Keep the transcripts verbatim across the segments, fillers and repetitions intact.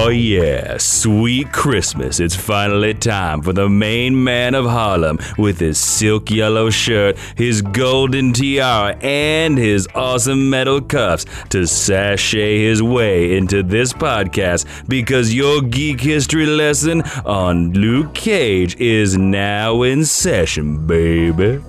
yeah, sweet Christmas. It's finally time for the main man of Harlem with his silk yellow shirt, his golden tiara, and his awesome metal cuffs to sashay his way into this podcast because your geek history lesson on Luke Cage is now in session, baby.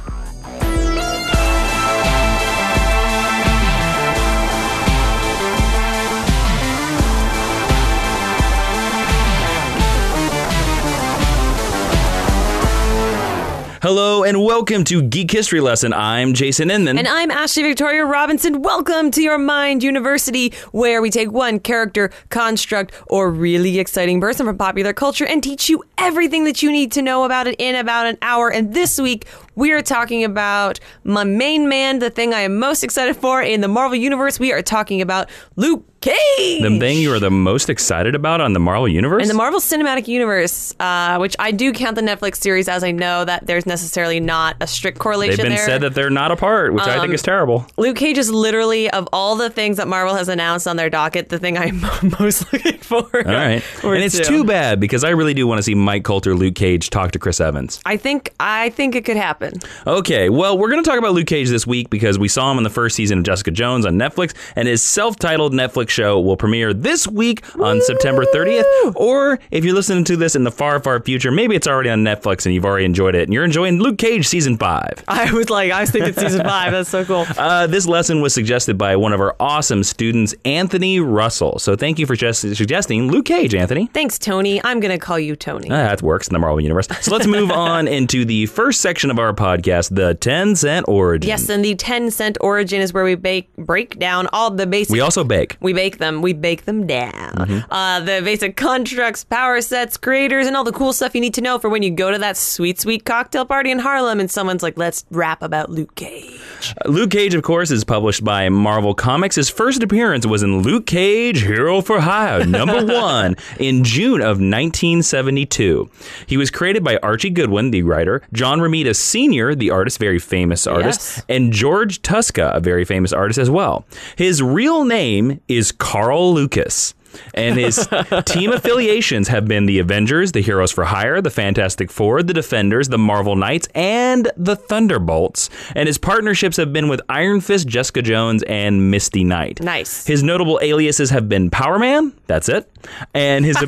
Hello and welcome to Geek History Lesson. I'm Jason Inman. And I'm Ashley Victoria Robinson. Welcome to your Mind University, where we take one character, construct, or really exciting person from popular culture and teach you everything that you need to know about it in about an hour. And this week, we are talking about my main man, the thing I am most excited for in the Marvel Universe. We are talking about Luke Cage. The thing you are the most excited about on the Marvel Universe? In the Marvel Cinematic Universe, uh, which I do count the Netflix series, as I know that there's necessarily not a strict correlation there. They've been there. said that they're not apart, which um, I think is terrible. Luke Cage is literally, of all the things that Marvel has announced on their docket, the thing I'm most looking for. All right. And it's two. too bad because I really do want to see Mike Coulter, Luke Cage talk to Chris Evans. I think I think it could happen. Okay, well, we're going to talk about Luke Cage this week because we saw him in the first season of Jessica Jones on Netflix, and his self-titled Netflix show will premiere this week on Woo! September thirtieth. Or if you're listening to this in the far, far future, maybe it's already on Netflix and you've already enjoyed it, and you're enjoying Luke Cage Season five. I was like, I was thinking Season five. That's so cool. Uh, this lesson was suggested by one of our awesome students, Anthony Russell. So thank you for just suggesting Luke Cage, Anthony. Thanks, Tony. I'm going to call you Tony. Uh, that works in the Marvel Universe. So let's move on into the first section of our podcast, the ten cent origin. Yes, and the ten cent origin is where we bake, break down all the basic... We also bake. We bake them. We bake them down. Mm-hmm. Uh, the basic constructs, power sets, creators, and all the cool stuff you need to know for when you go to that sweet, sweet cocktail party in Harlem and someone's like, let's rap about Luke Cage. Uh, Luke Cage, of course, is published by Marvel Comics. His first appearance was in Luke Cage, Hero for Hire, number one, in June of nineteen seventy-two. He was created by Archie Goodwin, the writer, John Romita Senior, the artist, very famous artist, yes. and George Tuska, a very famous artist as well. His real name is Carl Lucas. And his team affiliations have been the Avengers, the Heroes for Hire, the Fantastic Four, the Defenders, the Marvel Knights, and the Thunderbolts. And his partnerships have been with Iron Fist, Jessica Jones, and Misty Knight. Nice. His notable aliases have been Power Man, that's it, and his...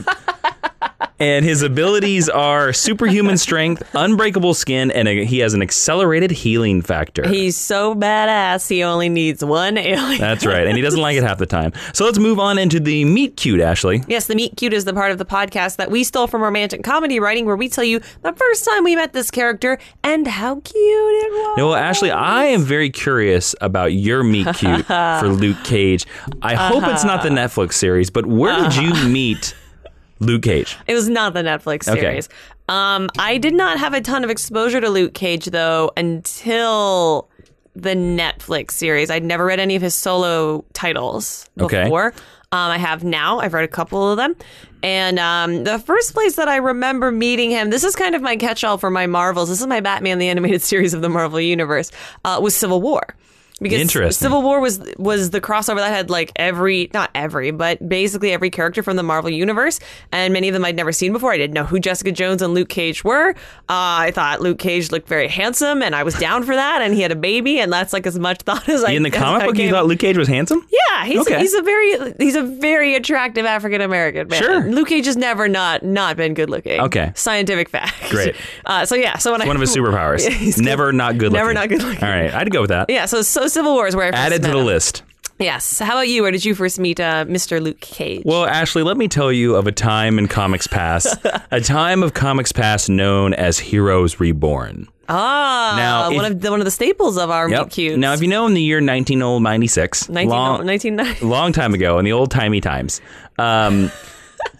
And his abilities are superhuman strength, unbreakable skin, and a, he has an accelerated healing factor. He's so badass, he only needs one alien. That's right, and he doesn't like it half the time. So let's move on into the Meet Cute, Ashley. Yes, the Meet Cute is the part of the podcast that we stole from Romantic Comedy Writing, where we tell you the first time we met this character and how cute it was. No, well, Ashley, I am very curious about your Meet Cute for Luke Cage. I uh-huh. hope it's not the Netflix series, but where uh-huh. did you meet Luke Cage? It was not the Netflix series. Okay. Um, I did not have a ton of exposure to Luke Cage, though, until the Netflix series. I'd never read any of his solo titles before. Okay. Um, I have now. I've read a couple of them. And um, the first place that I remember meeting him, this is kind of my catch-all for my Marvels. This is my Batman the Animated Series of the Marvel Universe, uh, was Civil War. Because Civil War was was the crossover that had like every, not every, but basically every character from the Marvel Universe. And many of them I'd never seen before. I didn't know who Jessica Jones and Luke Cage were. Uh, I thought Luke Cage looked very handsome and I was down for that. And he had a baby and that's like as much thought as I In the comic book, you thought Luke Cage was handsome? Yeah, he's, okay. he's a very he's a very attractive African-American man. Sure. Luke Cage has never not, not been good looking. Okay. Scientific fact. Great. Uh, so yeah, so when it's I... one of his superpowers. Yeah, never not good looking. Never not good looking. All right, I'd go with that. Yeah, so, so Civil War is where I first Added to the him. list. Yes. How about you? Where did you first meet uh, Mister Luke Cage? Well, Ashley, let me tell you of a time in comics past, a time of comics past known as Heroes Reborn. Ah, now, one if, of the, one of the staples of our yep. Meet Cutes. Now, if you know in the year nineteen ninety-six, nineteen, long, nineteen ninety long time ago, in the old timey times, um,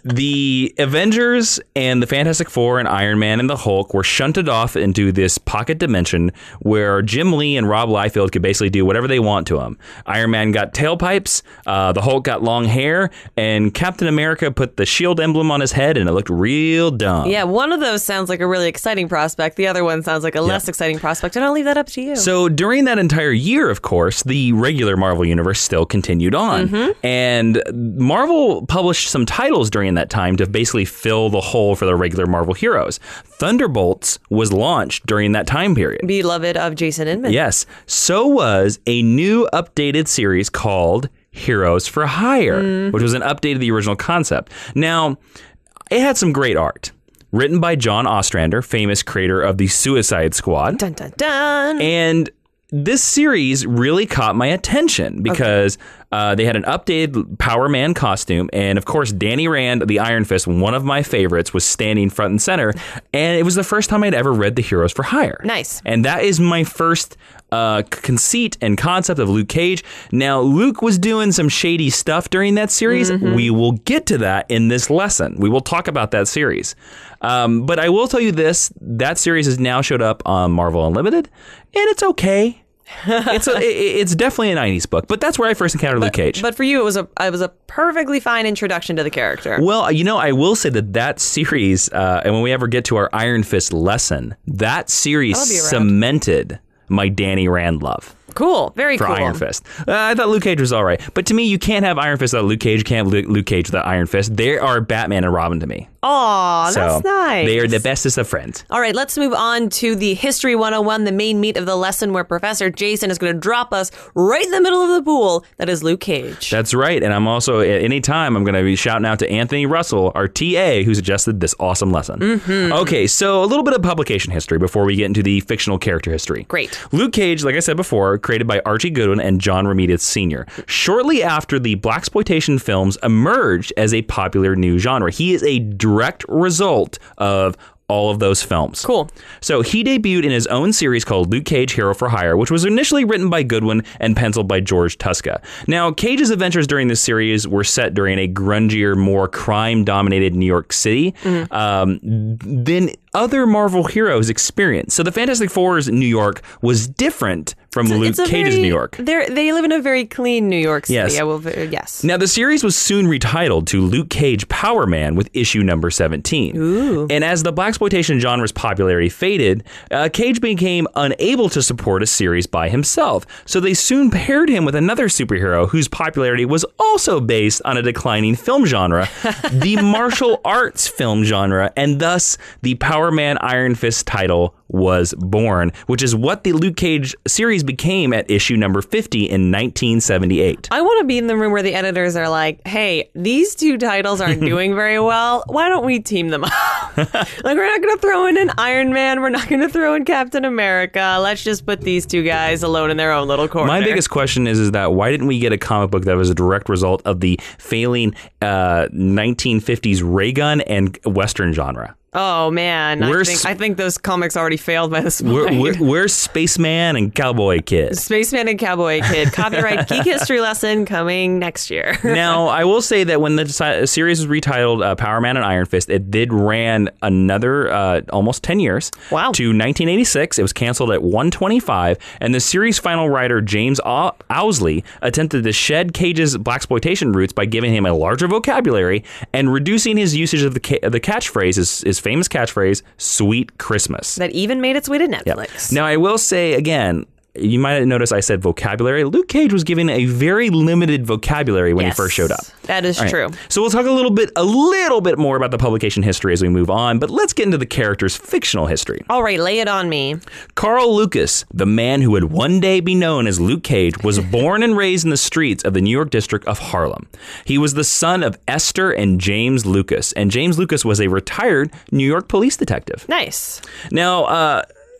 The Avengers and the Fantastic Four and Iron Man and the Hulk were shunted off into this pocket dimension where Jim Lee and Rob Liefeld could basically do whatever they want to him. Iron Man got tailpipes, uh, the Hulk got long hair, and Captain America put the shield emblem on his head, and it looked real dumb. Yeah, one of those sounds like a really exciting prospect. The other one sounds like a less Yeah. exciting prospect, and I'll leave that up to you. So during that entire year, of course, the regular Marvel Universe still continued on. Mm-hmm. And Marvel published some titles during that time to basically fill the hole for the regular Marvel heroes. Thunderbolts was launched during that time period. Beloved of Jason Inman. Yes. So was a new updated series called Heroes for Hire, mm. which was an update of the original concept. Now, it had some great art. Written by John Ostrander, famous creator of the Suicide Squad. Dun, dun, dun. And this series really caught my attention because okay. uh, they had an updated Power Man costume. And, of course, Danny Rand, the Iron Fist, one of my favorites, was standing front and center. And it was the first time I'd ever read the Heroes for Hire. Nice. And that is my first uh, conceit and concept of Luke Cage. Now, Luke was doing some shady stuff during that series. Mm-hmm. We will get to that in this lesson. We will talk about that series. Um, but I will tell you this, that series has now showed up on Marvel Unlimited, and it's okay. it's a, it, it's definitely a nineties book, but that's where I first encountered but, Luke Cage. But for you, it was a it was a perfectly fine introduction to the character. Well, you know, I will say that that series, uh, and when we ever get to our Iron Fist lesson, that series cemented my Danny Rand love. Cool. Very for cool. For Iron Fist. Uh, I thought Luke Cage was all right. But to me, you can't have Iron Fist without Luke Cage. You can't have Luke Cage without Iron Fist. They are Batman and Robin to me. Aw, so that's nice. They are the bestest of friends. All right, let's move on to the History one oh one, the main meat of the lesson where Professor Jason is going to drop us right in the middle of the pool. That is Luke Cage. That's right. And I'm also, at any time, I'm going to be shouting out to Anthony Russell, our T A, who suggested this awesome lesson. Mm-hmm. Okay, so a little bit of publication history before we get into the fictional character history. Great. Luke Cage, like I said before, created by Archie Goodwin and John Romita Senior Shortly after the blaxploitation films emerged as a popular new genre. He is a direct result of all of those films. Cool. So he debuted in his own series called Luke Cage Hero for Hire, which was initially written by Goodwin and penciled by George Tuska. Now, Cage's adventures during this series were set during a grungier, more crime-dominated New York City mm-hmm. um, than other Marvel heroes experienced. So the Fantastic Four's New York was different from it's, Luke it's Cage's very, New York. They live in a very clean New York City. Yes. I will, yes. Now, the series was soon retitled to Luke Cage Power Man with issue number seventeen. Ooh. And as the blaxploitation genre's popularity faded, uh, Cage became unable to support a series by himself. So they soon paired him with another superhero whose popularity was also based on a declining film genre, the martial arts film genre, and thus the Power Man Iron Fist title was born, which is what the Luke Cage series became at issue number fifty in nineteen seventy-eight. I want to be in the room where the editors are like, hey, these two titles aren't doing very well. Why don't we team them up? Like, we're not going to throw in an Iron Man. We're not going to throw in Captain America. Let's just put these two guys alone in their own little corner. My biggest question is, is that why didn't we get a comic book that was a direct result of the failing uh, nineteen fifties ray gun and Western genre? Oh, man. I think, I think those comics already failed by this point. We're, we're, we're Spaceman and Cowboy Kid. Spaceman and Cowboy Kid. Copyright Geek History lesson coming next year. Now, I will say that when the series was retitled uh, Power Man and Iron Fist, it did ran another uh, almost ten years. Wow. To nineteen eighty-six. It was canceled at one twenty-five. And the series' final writer, James Owsley, attempted to shed Cage's blaxploitation roots by giving him a larger vocabulary and reducing his usage of the, ca- the catchphrase, his, his famous catchphrase, Sweet Christmas. That even made its way to Netflix. Yep. Now, I will say, again, you might have noticed I said vocabulary. Luke Cage was given a very limited vocabulary when yes, he first showed up. That is right. true. So we'll talk a little bit, a little bit more about the publication history as we move on, but let's get into the character's fictional history. All right, lay it on me. Carl Lucas, the man who would one day be known as Luke Cage, was born and raised in the streets of the New York district of Harlem. He was the son of Esther and James Lucas, and James Lucas was a retired New York police detective. Nice. Now, uh,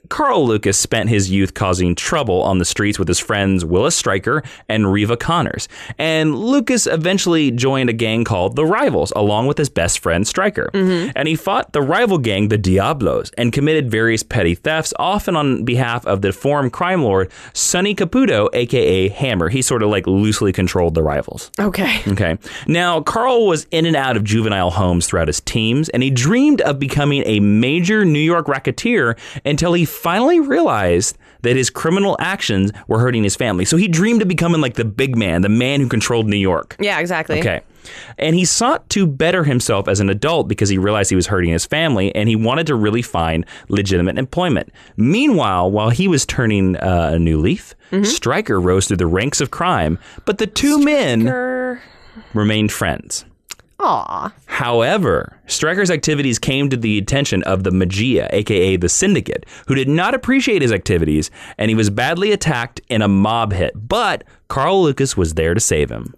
Carl Lucas spent his youth causing trouble on the streets with his friends Willis Stryker and Reva Connors. And Lucas eventually joined a gang called the Rivals, along with his best friend Stryker. Mm-hmm. And he fought the rival gang, the Diablos, and committed various petty thefts, often on behalf of the deformed crime lord Sonny Caputo, a k a. Hammer. He sort of like loosely controlled the Rivals. Okay. Okay. Now, Carl was in and out of juvenile homes throughout his teens, and he dreamed of becoming a major New York racketeer until he finally realized that his criminal actions were hurting his family. So he dreamed of becoming like the big man, the man who controlled New York. Yeah, exactly. Okay. And he sought to better himself as an adult because he realized he was hurting his family, and he wanted to really find legitimate employment. Meanwhile, while he was turning uh, a new leaf, mm-hmm. Stryker rose through the ranks of crime, but the two Stryker. men remained friends. Aw. However, Stryker's activities came to the attention of the Magia, a k a the Syndicate, who did not appreciate his activities, and he was badly attacked in a mob hit. But Carl Lucas was there to save him.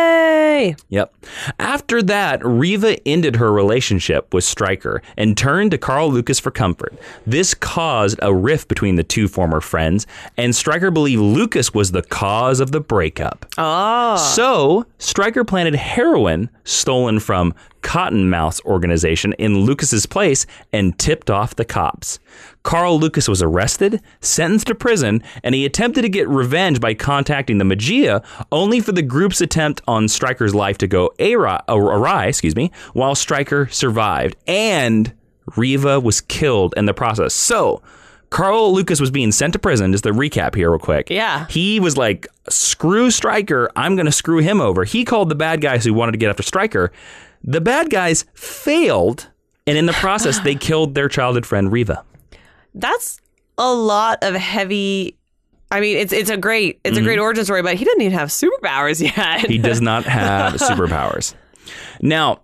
Yay! Yep. After that, Reva ended her relationship with Stryker and turned to Carl Lucas for comfort. This caused a rift between the two former friends, and Stryker believed Lucas was the cause of the breakup. Oh. So, Stryker planted heroin stolen from Cottonmouth's organization in Lucas's place and tipped off the cops. Carl Lucas was arrested, sentenced to prison, and he attempted to get revenge by contacting the Magia, only for the group's attempt on Stryker's life to go awry, awry excuse me, while Stryker survived, and Reva was killed in the process. So, Carl Lucas was being sent to prison. Just to recap here real quick. Yeah. He was like, screw Stryker. I'm going to screw him over. He called the bad guys who wanted to get after Stryker. The bad guys failed, and in the process, they killed their childhood friend, Reva. That's a lot of heavy... I mean, it's it's a great it's mm-hmm. a great origin story, but he doesn't even have superpowers yet. He does not have superpowers. Now,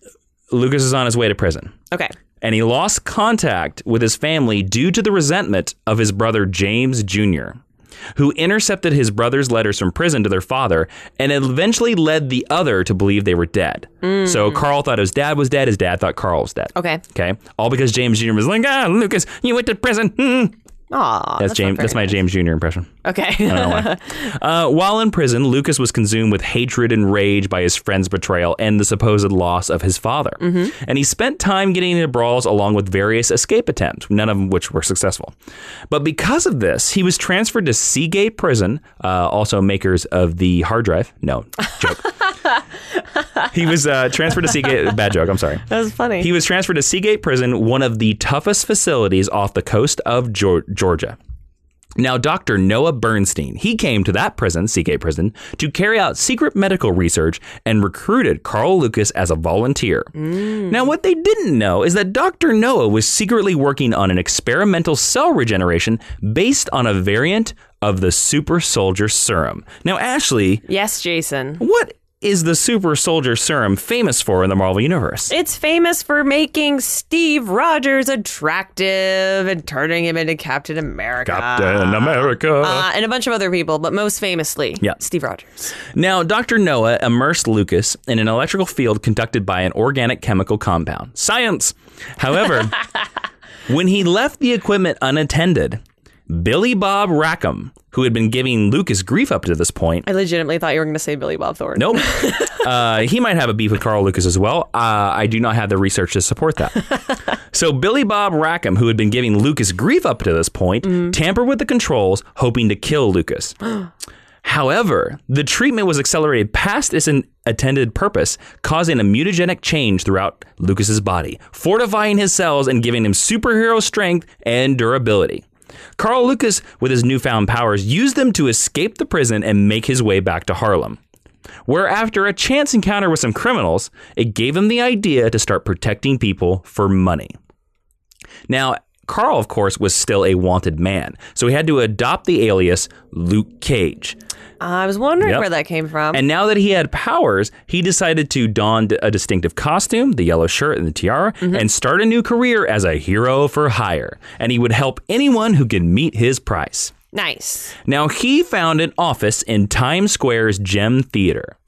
Lucas is on his way to prison. Okay. And he lost contact with his family due to the resentment of his brother James Junior, who intercepted his brother's letters from prison to their father and eventually led the other to believe they were dead. Mm. So Carl thought his dad was dead. His dad thought Carl was dead. Okay. Okay. All because James Junior was like, ah, Lucas, you went to prison. Mm. Aw, that's, that's James. That's my nice. James Junior impression. Okay. I don't know why. Uh, while in prison, Lucas was consumed with hatred and rage by his friend's betrayal and the supposed loss of his father. Mm-hmm. And he spent time getting into brawls along with various escape attempts, none of them which were successful. But because of this, he was transferred to Seagate Prison, uh, also makers of the hard drive. No, joke. He was uh, transferred to Seagate. Bad joke. I'm sorry. That was funny. He was transferred to Seagate Prison, one of the toughest facilities off the coast of Georgia. Now, Doctor Noah Bernstein, he came to that prison, Seagate Prison, to carry out secret medical research and recruited Carl Lucas as a volunteer. Mm. Now, what they didn't know is that Doctor Noah was secretly working on an experimental cell regeneration based on a variant of the super soldier serum. Now, Ashley. Yes, Jason. What is the super soldier serum famous for in the Marvel Universe? It's famous for making Steve Rogers attractive and turning him into Captain America. Captain America. Uh, and a bunch of other people, but most famously, yeah. Steve Rogers. Now, Doctor Noah immersed Lucas in an electrical field conducted by an organic chemical compound. Science! However, when he left the equipment unattended, Billy Bob Rackham, who had been giving Lucas grief up to this point. I legitimately thought you were going to say Billy Bob Thornton. Nope. uh, he might have a beef with Carl Lucas as well. Uh, I do not have the research to support that. So Billy Bob Rackham, who had been giving Lucas grief up to this point, mm. tampered with the controls, hoping to kill Lucas. However, the treatment was accelerated past its intended purpose, causing a mutagenic change throughout Lucas's body, fortifying his cells and giving him superhero strength and durability. Carl Lucas, with his newfound powers, used them to escape the prison and make his way back to Harlem, where after a chance encounter with some criminals, it gave him the idea to start protecting people for money. Now, Carl, of course, was still a wanted man, so he had to adopt the alias Luke Cage. I was wondering yep. where that came from. And now that he had powers, he decided to don a distinctive costume, the yellow shirt and the tiara, mm-hmm. and start a new career as a hero for hire. And he would help anyone who could meet his price. Nice. Now, he found an office in Times Square's Gem Theater.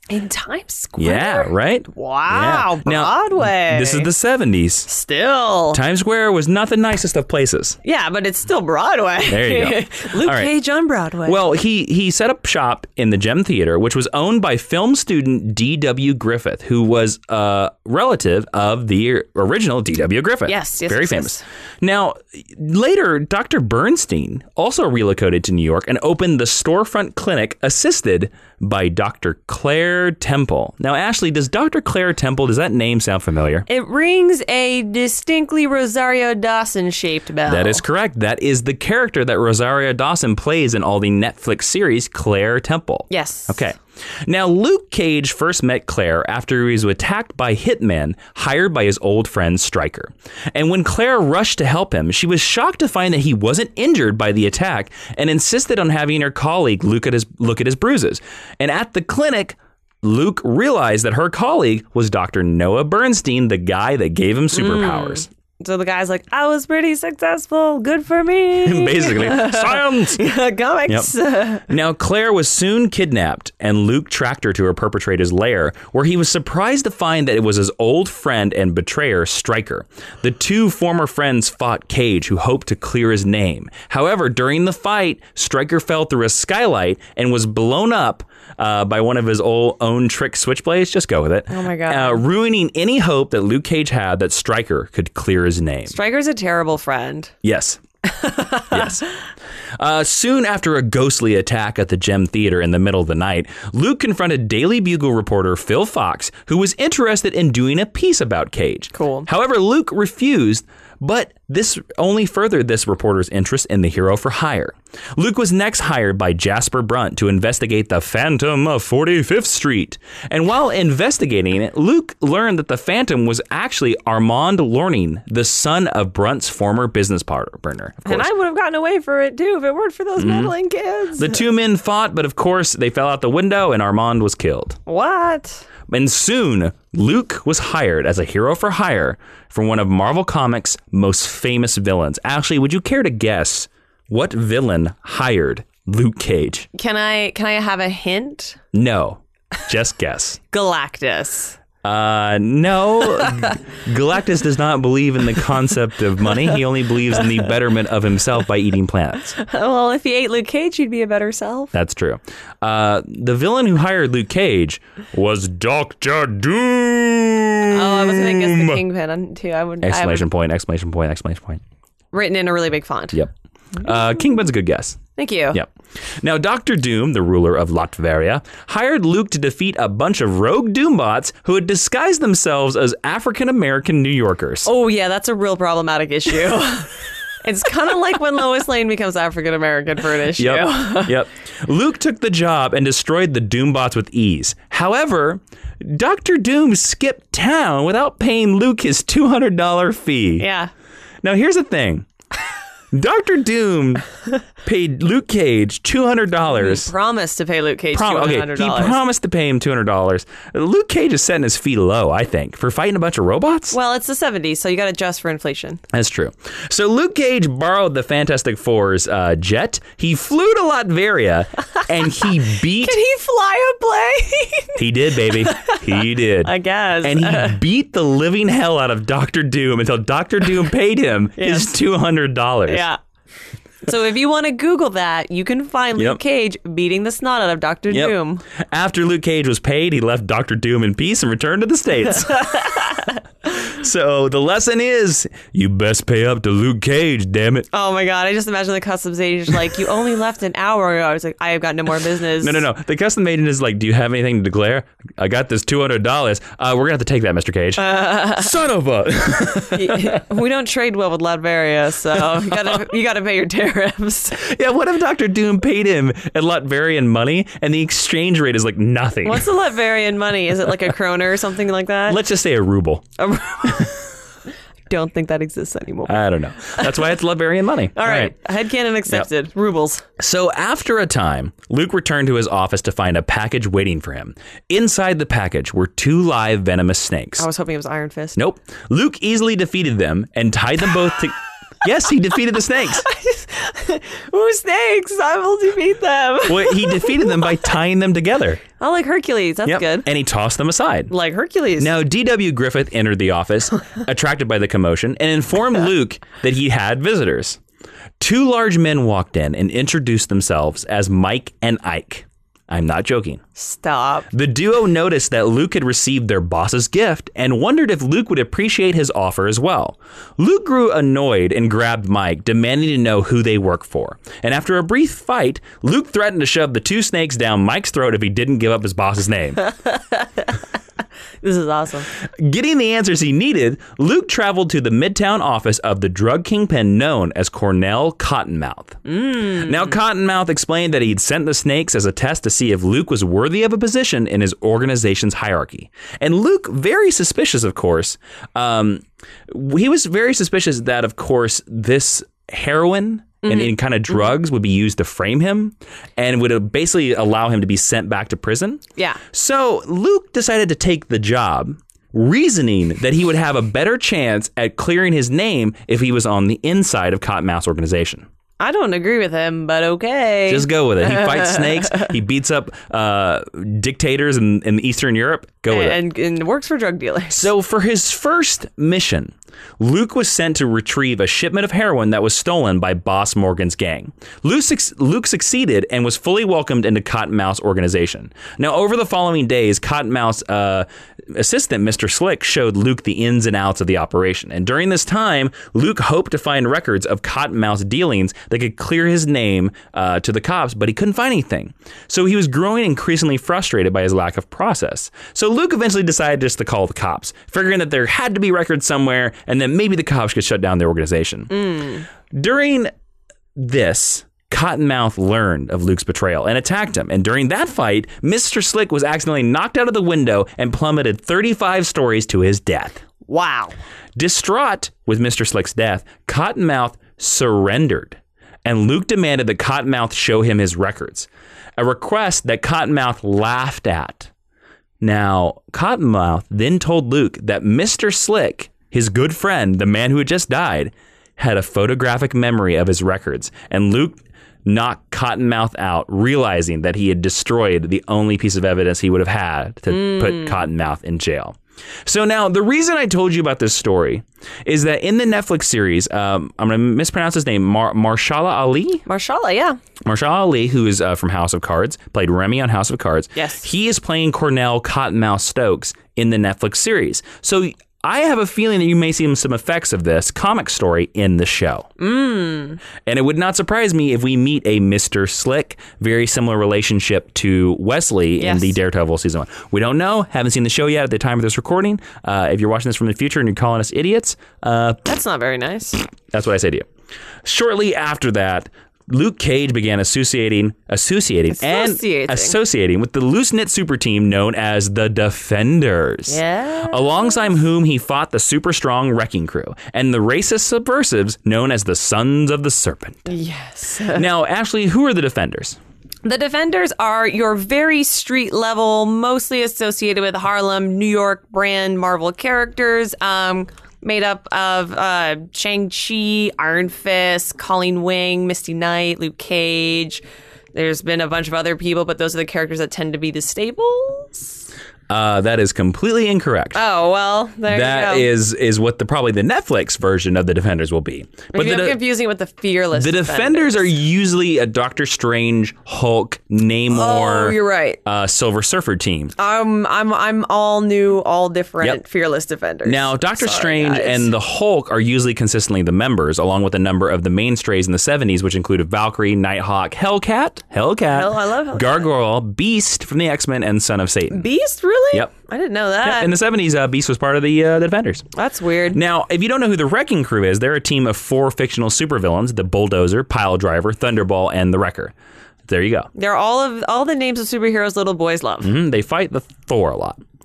In Times Square? Yeah, right? Wow, Yeah. Now, Broadway. this is the seventies. Still. Times Square was not the nicest of places. Yeah, but it's still Broadway. There you go. Luke All right. Cage on Broadway. Well, he he set up shop in the Gem Theater, which was owned by film student D W Griffith, who was a relative of the original D W Griffith. Yes, yes, Very yes, famous. yes. Now, later, Doctor Bernstein also relocated to New York and opened the storefront clinic assisted by Doctor Claire Temple. Now, Ashley, does Doctor Claire Temple, does that name sound familiar? It rings a distinctly Rosario Dawson-shaped bell. That is correct. That is the character that Rosario Dawson plays in all the Netflix series, Claire Temple. Yes. Okay. Now, Luke Cage first met Claire after he was attacked by hitmen hired by his old friend Stryker. And when Claire rushed to help him, she was shocked to find that he wasn't injured by the attack and insisted on having her colleague look at his, look at his bruises. And at the clinic, Luke realized that her colleague was Doctor Noah Bernstein, the guy that gave him superpowers. Mm. So the guy's like, I was pretty successful. Good for me. Basically, science. Comics. Yep. Now, Claire was soon kidnapped, and Luke tracked her to her perpetrator's lair, where he was surprised to find that it was his old friend and betrayer, Stryker. The two former friends fought Cage, who hoped to clear his name. However, during the fight, Stryker fell through a skylight and was blown up uh, by one of his old own trick switchblades. Just go with it. Oh, my God. Uh, ruining any hope that Luke Cage had that Stryker could clear his name. Stryker's a terrible friend. Yes. Yes. Uh, soon after a ghostly attack at the Gem Theater in the middle of the night, Luke confronted Daily Bugle reporter Phil Fox, who was interested in doing a piece about Cage. Cool. However, Luke refused, but this only furthered this reporter's interest in the hero for hire. Luke was next hired by Jasper Brunt to investigate the Phantom of forty-fifth Street. And while investigating it, Luke learned that the Phantom was actually Armand Lorning, the son of Brunt's former business partner. Of course. And I would have gotten away for it, too, if it weren't for those mm-hmm. meddling kids. The two men fought, but of course, they fell out the window and Armand was killed. What? And soon, Luke was hired as a hero for hire for one of Marvel Comics' most famous villains. Ashley, would you care to guess what villain hired Luke Cage? Can I can I have a hint? No, just guess. Galactus. Uh, no, Galactus does not believe in the concept of money. He only believes in the betterment of himself by eating planets. Well, if he ate Luke Cage, he'd be a better self. That's true. Uh, the villain who hired Luke Cage was Doctor Doom. Oh, I was going to guess the Kingpin, too. I would, Exclamation I would, point, exclamation point, exclamation point. Written in a really big font. Yep. Uh, Kingpin's a good guess. Thank you. Yep. Now, Doctor Doom, the ruler of Latveria, hired Luke to defeat a bunch of rogue Doombots who had disguised themselves as African-American New Yorkers. Oh, yeah, that's a real problematic issue. It's kind of like when Lois Lane becomes African-American for an issue. Yep. Yep. Luke took the job and destroyed the Doombots with ease. However, Doctor Doom skipped town without paying Luke his two hundred dollars fee. Yeah. Now, here's the thing. Doctor Doom paid Luke Cage two hundred dollars. He promised to pay Luke Cage Prom- two hundred dollars. Okay, he promised to pay him two hundred dollars. Luke Cage is setting his feet low, I think, for fighting a bunch of robots. Well, it's the seventies, so you got to adjust for inflation. That's true. So Luke Cage borrowed the Fantastic Four's uh, jet. He flew to Latveria, and he beat... Can he fly a plane? He did, baby. He did. I guess. And he beat the living hell out of Doctor Doom until Doctor Doom paid him Yes. his two hundred dollars. Yeah. So if you want to Google that, you can find Luke Yep. Cage beating the snot out of Doctor Yep. Doom. After Luke Cage was paid, he left Doctor Doom in peace and returned to the States. So the lesson is, you best pay up to Luke Cage, damn it. Oh my God, I just imagine the customs agent like, you only left an hour ago. I was like, I have got no more business. No, no, no. The custom agent is like, do you have anything to declare? I got this two hundred dollars. Uh, we're going to have to take that, Mister Cage. Uh, Son of a... We don't trade well with Latveria, so you gotta, you gotta pay your tariffs. Yeah, what if Doctor Doom paid him at Latverian money and the exchange rate is like nothing? What's the Latverian money? Is it like a kroner or something like that? Let's just say a ruble. A don't think that exists anymore. I don't know. That's why it's Latverian money. All right. right. Headcanon accepted. Yep. Rubles. So after a time, Luke returned to his office to find a package waiting for him. Inside the package were two live venomous snakes. I was hoping it was Iron Fist. Nope. Luke easily defeated them and tied them both to... Yes, he defeated the snakes. Ooh, snakes! I will defeat them. Well, he defeated them by tying them together. Oh, like Hercules. That's Yep. good. And he tossed them aside. Like Hercules. Now, D W Griffith entered the office, attracted by the commotion, and informed Luke that he had visitors. Two large men walked in and introduced themselves as Mike and Ike. I'm not joking. Stop. The duo noticed that Luke had received their boss's gift and wondered if Luke would appreciate his offer as well. Luke grew annoyed and grabbed Mike, demanding to know who they work for. And after a brief fight, Luke threatened to shove the two snakes down Mike's throat if he didn't give up his boss's name. This is awesome. Getting the answers he needed, Luke traveled to the Midtown office of the drug kingpin known as Cornell Cottonmouth. Mm. Now, Cottonmouth explained that he'd sent the snakes as a test to see if Luke was worthy of a position in his organization's hierarchy. And Luke, very suspicious, of course, um, he was very suspicious that, of course, this heroin and any kind of drugs would be used to frame him and would basically allow him to be sent back to prison. Yeah. So Luke decided to take the job, reasoning that he would have a better chance at clearing his name if he was on the inside of Cottonmouth's organization. I don't agree with him, but okay. Just go with it. He fights snakes. He beats up uh, dictators in, in Eastern Europe. Go with and, it. And works for drug dealers. So for his first mission, Luke was sent to retrieve a shipment of heroin that was stolen by Boss Morgan's gang. Luke, Luke succeeded and was fully welcomed into Cottonmouth's organization. Now, over the following days, Cottonmouth's uh, assistant, Mister Slick, showed Luke the ins and outs of the operation. And during this time, Luke hoped to find records of Cottonmouth's dealings that could clear his name uh, to the cops, but he couldn't find anything. So he was growing increasingly frustrated by his lack of process. So Luke eventually decided just to call the cops, figuring that there had to be records somewhere and then maybe the cops could shut down their organization. Mm. During this, Cottonmouth learned of Luke's betrayal and attacked him. And during that fight, Mister Slick was accidentally knocked out of the window and plummeted thirty-five stories to his death. Wow. Distraught with Mister Slick's death, Cottonmouth surrendered. And Luke demanded that Cottonmouth show him his records, a request that Cottonmouth laughed at. Now, Cottonmouth then told Luke that Mister Slick, his good friend, the man who had just died, had a photographic memory of his records. And Luke knocked Cottonmouth out, realizing that he had destroyed the only piece of evidence he would have had to mm. put Cottonmouth in jail. So now, the reason I told you about this story is that in the Netflix series, um, I'm going to mispronounce his name, Mar- Marshala Ali? Marshala, yeah. Marshala Ali, who is uh, from House of Cards, played Remy on House of Cards. Yes. He is playing Cornell Cottonmouth Stokes in the Netflix series. So I have a feeling that you may see some effects of this comic story in the show. Mm. And it would not surprise me if we meet a Mister Slick, very similar relationship to Wesley yes. in the Daredevil season one. We don't know. Haven't seen the show yet at the time of this recording. Uh, if you're watching this from the future and you're calling us idiots, uh, that's not very nice. That's what I say to you. Shortly after that, Luke Cage began associating, associating, associating. and associating with the loose-knit super team known as the Defenders, yeah. alongside whom he fought the super-strong Wrecking Crew and the racist subversives known as the Sons of the Serpent. Yes. Now, Ashley, who are the Defenders? The Defenders are your very street level, mostly associated with Harlem, New York brand Marvel characters. Um... Made up of uh, Shang-Chi, Iron Fist, Colleen Wing, Misty Knight, Luke Cage. There's been a bunch of other people, but those are the characters that tend to be the staples. Uh, that is completely incorrect. Oh, well, there that you go. is is what the probably the Netflix version of the Defenders will be. But the I'm confusing with the Fearless The Defenders. Defenders are usually a Doctor Strange, Hulk, Namor. Oh, you're right. Uh, Silver Surfer team. Um, I'm I'm all new, all different Yep. Fearless Defenders. Now, Doctor Sorry, Strange guys. and the Hulk are usually consistently the members, along with a number of the mainstays in the seventies, which included Valkyrie, Nighthawk, Hellcat, Hellcat, Hell, I love Hellcat. Gargoyle, Beast from the X-Men, and Son of Satan. Beast, really? Yep. I didn't know that. Yep. In the seventies, uh, Beast was part of the, uh, the Defenders. That's weird. Now, if you don't know who the Wrecking Crew is, they're a team of four fictional supervillains: the Bulldozer, Pile Driver, Thunderball, and the Wrecker. There you go. They're all of all the names of superheroes little boys love. Mm-hmm. They fight the Thor a lot.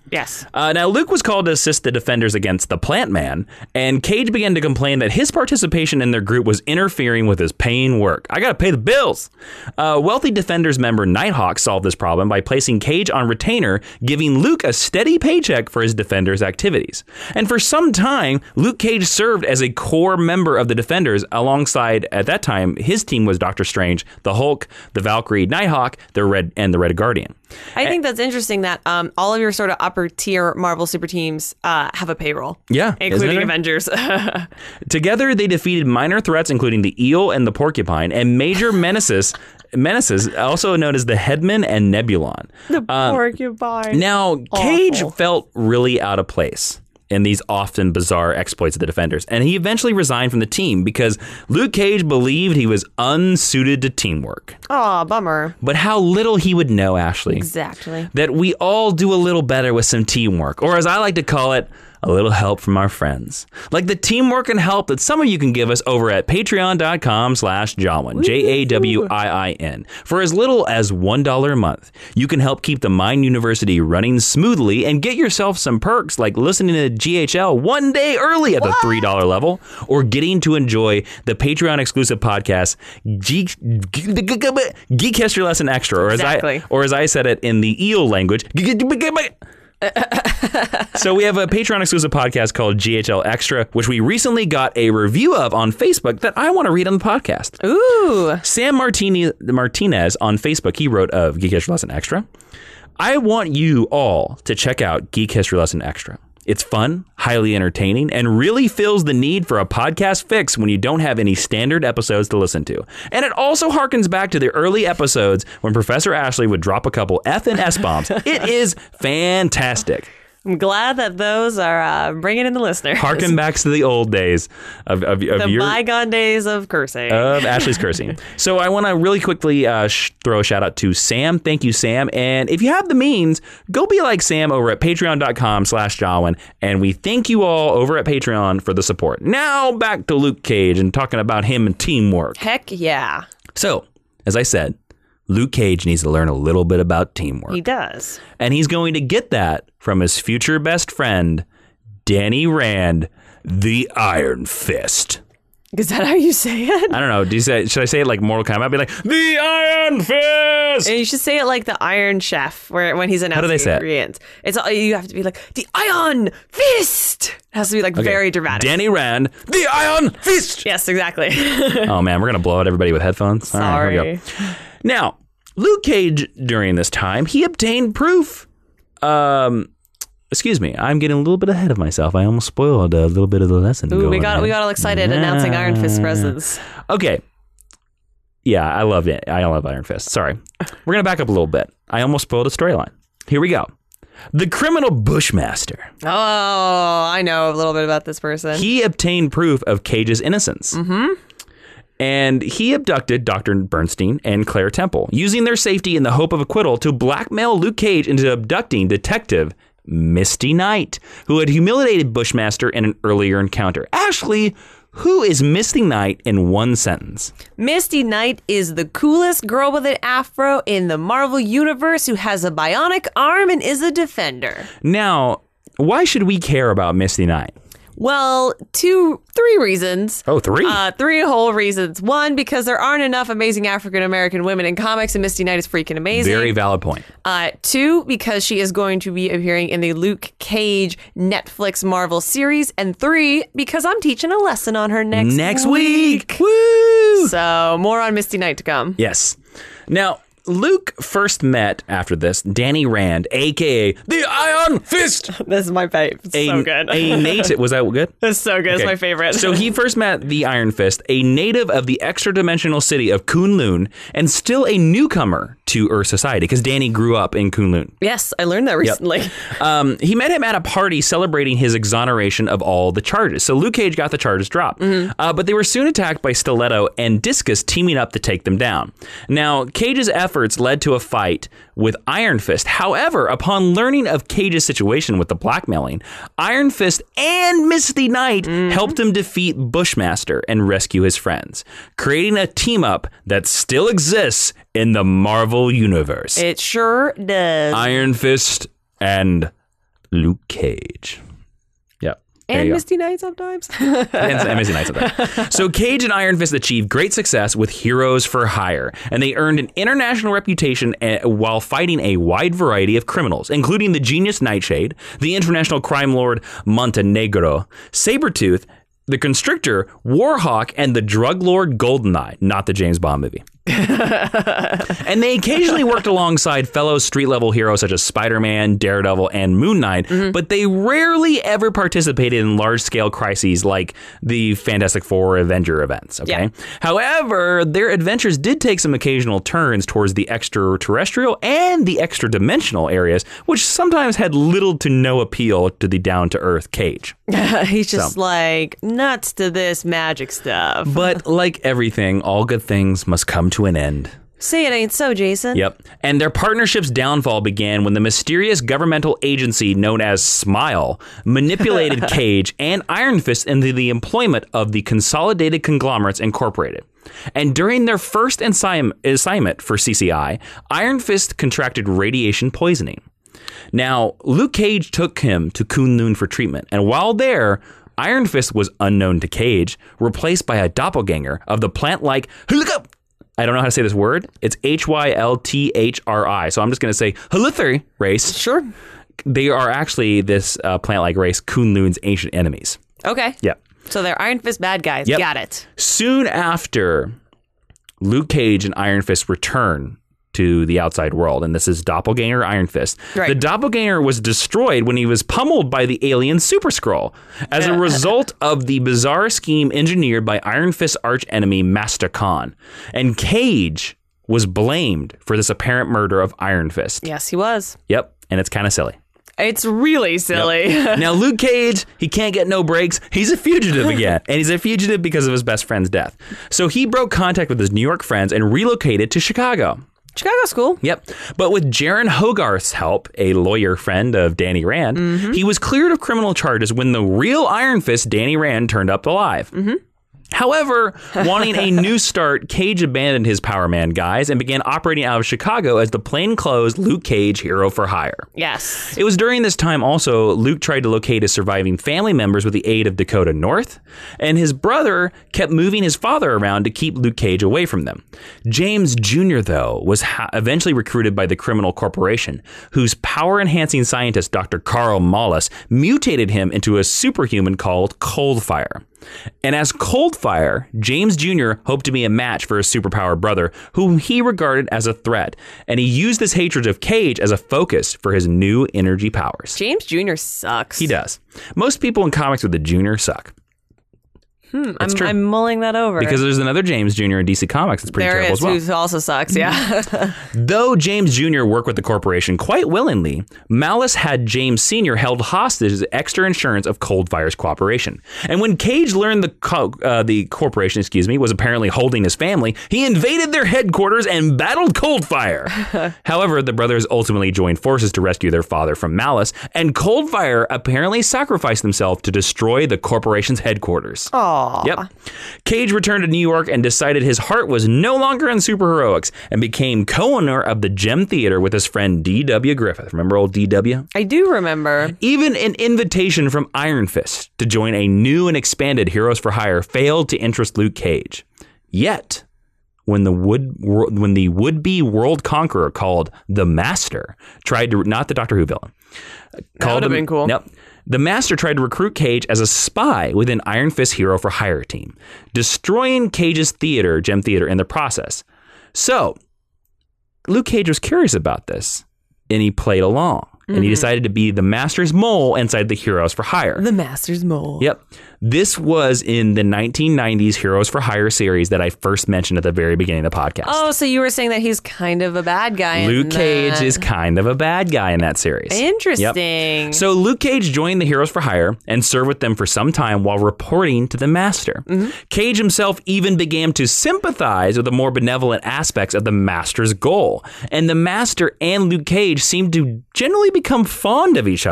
Yes. Uh, now, Luke was called to assist the defenders against the Plant Man, and Cage began to complain that his participation in their group was interfering with his paying work. I gotta pay the bills. Uh, wealthy Defenders member Nighthawk solved this problem by placing Cage on retainer, giving Luke a steady paycheck for his Defenders' activities. And for some time, Luke Cage served as a core member of the Defenders alongside, at that time, his team was Doctor Strange, the Hulk, the Valkyrie, Nighthawk, the Red, and the Red Guardian. I think that's interesting that um, all of your sort of upper tier Marvel super teams uh, have a payroll. Yeah. Including Avengers. Together, they defeated minor threats, including the Eel and the Porcupine, and major menaces, menaces also known as the Headman and Nebulon. The um, Porcupine. Now, Cage Awful. felt really out of place in these often bizarre exploits of the Defenders, and he eventually resigned from the team because Luke Cage believed he was unsuited to teamwork. Aw, bummer. But how little he would know, Ashley. Exactly. That we all do a little better with some teamwork, or as I like to call it, a little help from our friends. Like the teamwork and help that some of you can give us over at patreon.com slash Jawin, J A W I I N. For as little as one dollar a month, you can help keep the Mind University running smoothly and get yourself some perks like listening to G H L one day early at the three dollar level, or getting to enjoy the Patreon-exclusive podcast, Geek, Geek History Lesson Extra, or as, Exactly. I, or as I said it in the eel language, so we have a Patreon exclusive podcast called G H L Extra, which we recently got a review of on Facebook that I want to read on the podcast. Ooh. Sam Martini, Martinez on Facebook, he wrote of Geek History Lesson Extra. I want you all to check out Geek History Lesson Extra. It's fun, highly entertaining, and really fills the need for a podcast fix when you don't have any standard episodes to listen to. And it also harkens back to the early episodes when Professor Ashley would drop a couple F and S bombs. It is fantastic. I'm glad that those are uh, bringing in the listeners. Harken back to the old days of, of, of the your... bygone days of cursing. Of Ashley's cursing. So I want to really quickly uh, sh- throw a shout out to Sam. Thank you, Sam. And if you have the means, go be like Sam over at patreon.com slash Jawin. And we thank you all over at Patreon for the support. Now back to Luke Cage and talking about him and teamwork. Heck yeah. So, as I said, Luke Cage needs to learn a little bit about teamwork. He does. And he's going to get that from his future best friend, Danny Rand, the Iron Fist. Is that how you say it? I don't know. Do you say? Should I say it like Mortal Kombat? I'd be like, the Iron Fist! And you should say it like the Iron Chef, where when he's announcing How do they say it? ingredients. It's all, you have to be like, the Iron Fist! It has to be like Okay. very dramatic. Danny Rand, the Iron Fist! Yes, exactly. Oh, man. We're going to blow out everybody with headphones. All right, here we go. Now, Luke Cage, during this time, he obtained proof. Um, excuse me, I'm getting a little bit ahead of myself. I almost spoiled a little bit of the lesson. Ooh, we going got ahead. we got all excited announcing Iron Fist's presence. Okay. Yeah, I loved it. I love Iron Fist. Sorry. We're going to back up a little bit. I almost spoiled a storyline. Here we go. The criminal Bushmaster. Oh, I know a little bit about this person. He obtained proof of Cage's innocence. Mm-hmm. And he abducted Doctor Bernstein and Claire Temple, using their safety in the hope of acquittal to blackmail Luke Cage into abducting Detective Misty Knight, who had humiliated Bushmaster in an earlier encounter. Ashley, who is Misty Knight in one sentence? Misty Knight is the coolest girl with an afro in the Marvel Universe who has a bionic arm and is a defender. Now, why should we care about Misty Knight? Well, two, three reasons. Oh, three? Uh, three whole reasons. One, because there aren't enough amazing African-American women in comics, and Misty Knight is freaking amazing. Very valid point. Uh, two, because she is going to be appearing in the Luke Cage Netflix Marvel series. And three, because I'm teaching a lesson on her next, Next week. week. Woo! So, more on Misty Knight to come. Yes. Now, Luke first met after this Danny Rand, a k a the Iron Fist. This is my fave. It's A, so good. a native. Was that good? It's so good. It's Okay. my favorite. So he first met the Iron Fist, a native of the extra-dimensional city of Kunlun, and still a newcomer to Earth society, because Danny grew up in Kunlun. Yes, I learned that recently. Um, he met him at a party celebrating his exoneration of all the charges. So Luke Cage got the charges dropped. Mm-hmm. Uh, but they were soon attacked by Stiletto and Discus teaming up to take them down. Now, Cage's efforts led to a fight with Iron Fist. However, upon learning of Cage's situation with the blackmailing, Iron Fist and Misty Knight mm-hmm. helped him defeat Bushmaster and rescue his friends, creating a team-up that still exists in the Marvel Universe. It sure does. Iron Fist and Luke Cage. Yep. There And you Misty Knight sometimes. and, and Misty Knight sometimes. So Cage and Iron Fist achieved great success with Heroes for Hire, and they earned an international reputation uh, while fighting a wide variety of criminals, including the genius Nightshade, the international crime lord Montenegro, Sabretooth, the Constrictor, Warhawk, and the drug lord Goldeneye, not the James Bond movie. And they occasionally worked alongside fellow street-level heroes such as Spider-Man, Daredevil, and Moon Knight, mm-hmm. but they rarely ever participated in large-scale crises like the Fantastic Four Avenger events, okay? Yeah. However, their adventures did take some occasional turns towards the extraterrestrial and the extra-dimensional areas, which sometimes had little to no appeal to the down-to-earth Cage. He's just so. like, nuts to this magic stuff. But like everything, all good things must come to an end. Say it ain't so, Jason. Yep. And their partnership's downfall began when the mysterious governmental agency known as SMILE manipulated Cage and Iron Fist into the employment of the Consolidated Conglomerates Incorporated. And during their first assign- assignment for C C I, Iron Fist contracted radiation poisoning. Now, Luke Cage took him to Kunlun for treatment, and while there, Iron Fist was unknown to Cage, replaced by a doppelganger of the plant-like Hulka. I don't know how to say this word. It's H Y L T H R I. So I'm just going to say Hluthri race. Sure. They are actually this uh, plant-like race, Kunlun's ancient enemies. Okay. Yep. So they're Iron Fist bad guys. Yep. Got it. Soon after, Luke Cage and Iron Fist return to the outside world, and this is Doppelganger Iron Fist. Right. The Doppelganger was destroyed when he was pummeled by the alien Super Skrull as a result of the bizarre scheme engineered by Iron Fist's archenemy Master Khan. And Cage was blamed for this apparent murder of Iron Fist. Yes, he was. Yep, and it's kind of silly. It's really silly. Yep. Now, Luke Cage, he can't get no breaks. He's a fugitive again, and he's a fugitive because of his best friend's death. So he broke contact with his New York friends and relocated to Chicago. Chicago's cool. Yep. But with Jaron Hogarth's help, a lawyer friend of Danny Rand, mm-hmm. he was cleared of criminal charges when the real Iron Fist, Danny Rand, turned up alive. Mm-hmm. However, wanting a new start, Cage abandoned his Power Man guise and began operating out of Chicago as the plainclothes Luke Cage Hero for Hire. Yes. It was during this time also Luke tried to locate his surviving family members with the aid of Dakota North, and his brother kept moving his father around to keep Luke Cage away from them. James Junior, though, was ha- eventually recruited by the Criminal Corporation, whose power-enhancing scientist, Doctor Carl Mollis, mutated him into a superhuman called Coldfire. And as Coldfire, James Junior hoped to be a match for his superpowered brother, whom he regarded as a threat, and he used this hatred of Cage as a focus for his new energy powers. James Junior sucks. He does. Most people in comics with the Junior suck. Hmm, I'm, I'm mulling that over. Because there's another James Junior in D C Comics that's pretty there terrible is, as well. Who also sucks, yeah. Though James Junior worked with the corporation quite willingly, Malice had James Senior held hostage as extra insurance of Coldfire's cooperation. And when Cage learned the co- uh, the corporation, excuse me, was apparently holding his family, he invaded their headquarters and battled Coldfire. However, the brothers ultimately joined forces to rescue their father from Malice, and Coldfire apparently sacrificed himself to destroy the corporation's headquarters. Aww. Yep. Cage returned to New York and decided his heart was no longer in superheroics and became co-owner of the Gem Theater with his friend D W Griffith. Remember old D W? I do remember. Even an invitation from Iron Fist to join a new and expanded Heroes for Hire failed to interest Luke Cage. Yet, when the would when the would-be world conqueror called the Master tried to, not the Doctor Who villain, that would have been cool. Yep. The Master tried to recruit Cage as a spy within Iron Fist's Hero for Hire team, destroying Cage's theater, Gem Theater, in the process. So, Luke Cage was curious about this, and he played along. Mm-hmm. And he decided to be the Master's mole inside the Heroes for Hire. The Master's mole. Yep. This was in the nineteen nineties Heroes for Hire series that I first mentioned at the very beginning of the podcast. Oh, so you were saying that he's kind of a bad guy. Luke Cage is kind of a bad guy in that series. Interesting. Yep. So Luke Cage joined the Heroes for Hire and served with them for some time while reporting to the Master. Mm-hmm. Cage himself even began to sympathize with the more benevolent aspects of the Master's goal. And the Master and Luke Cage seemed to generally become fond of each other.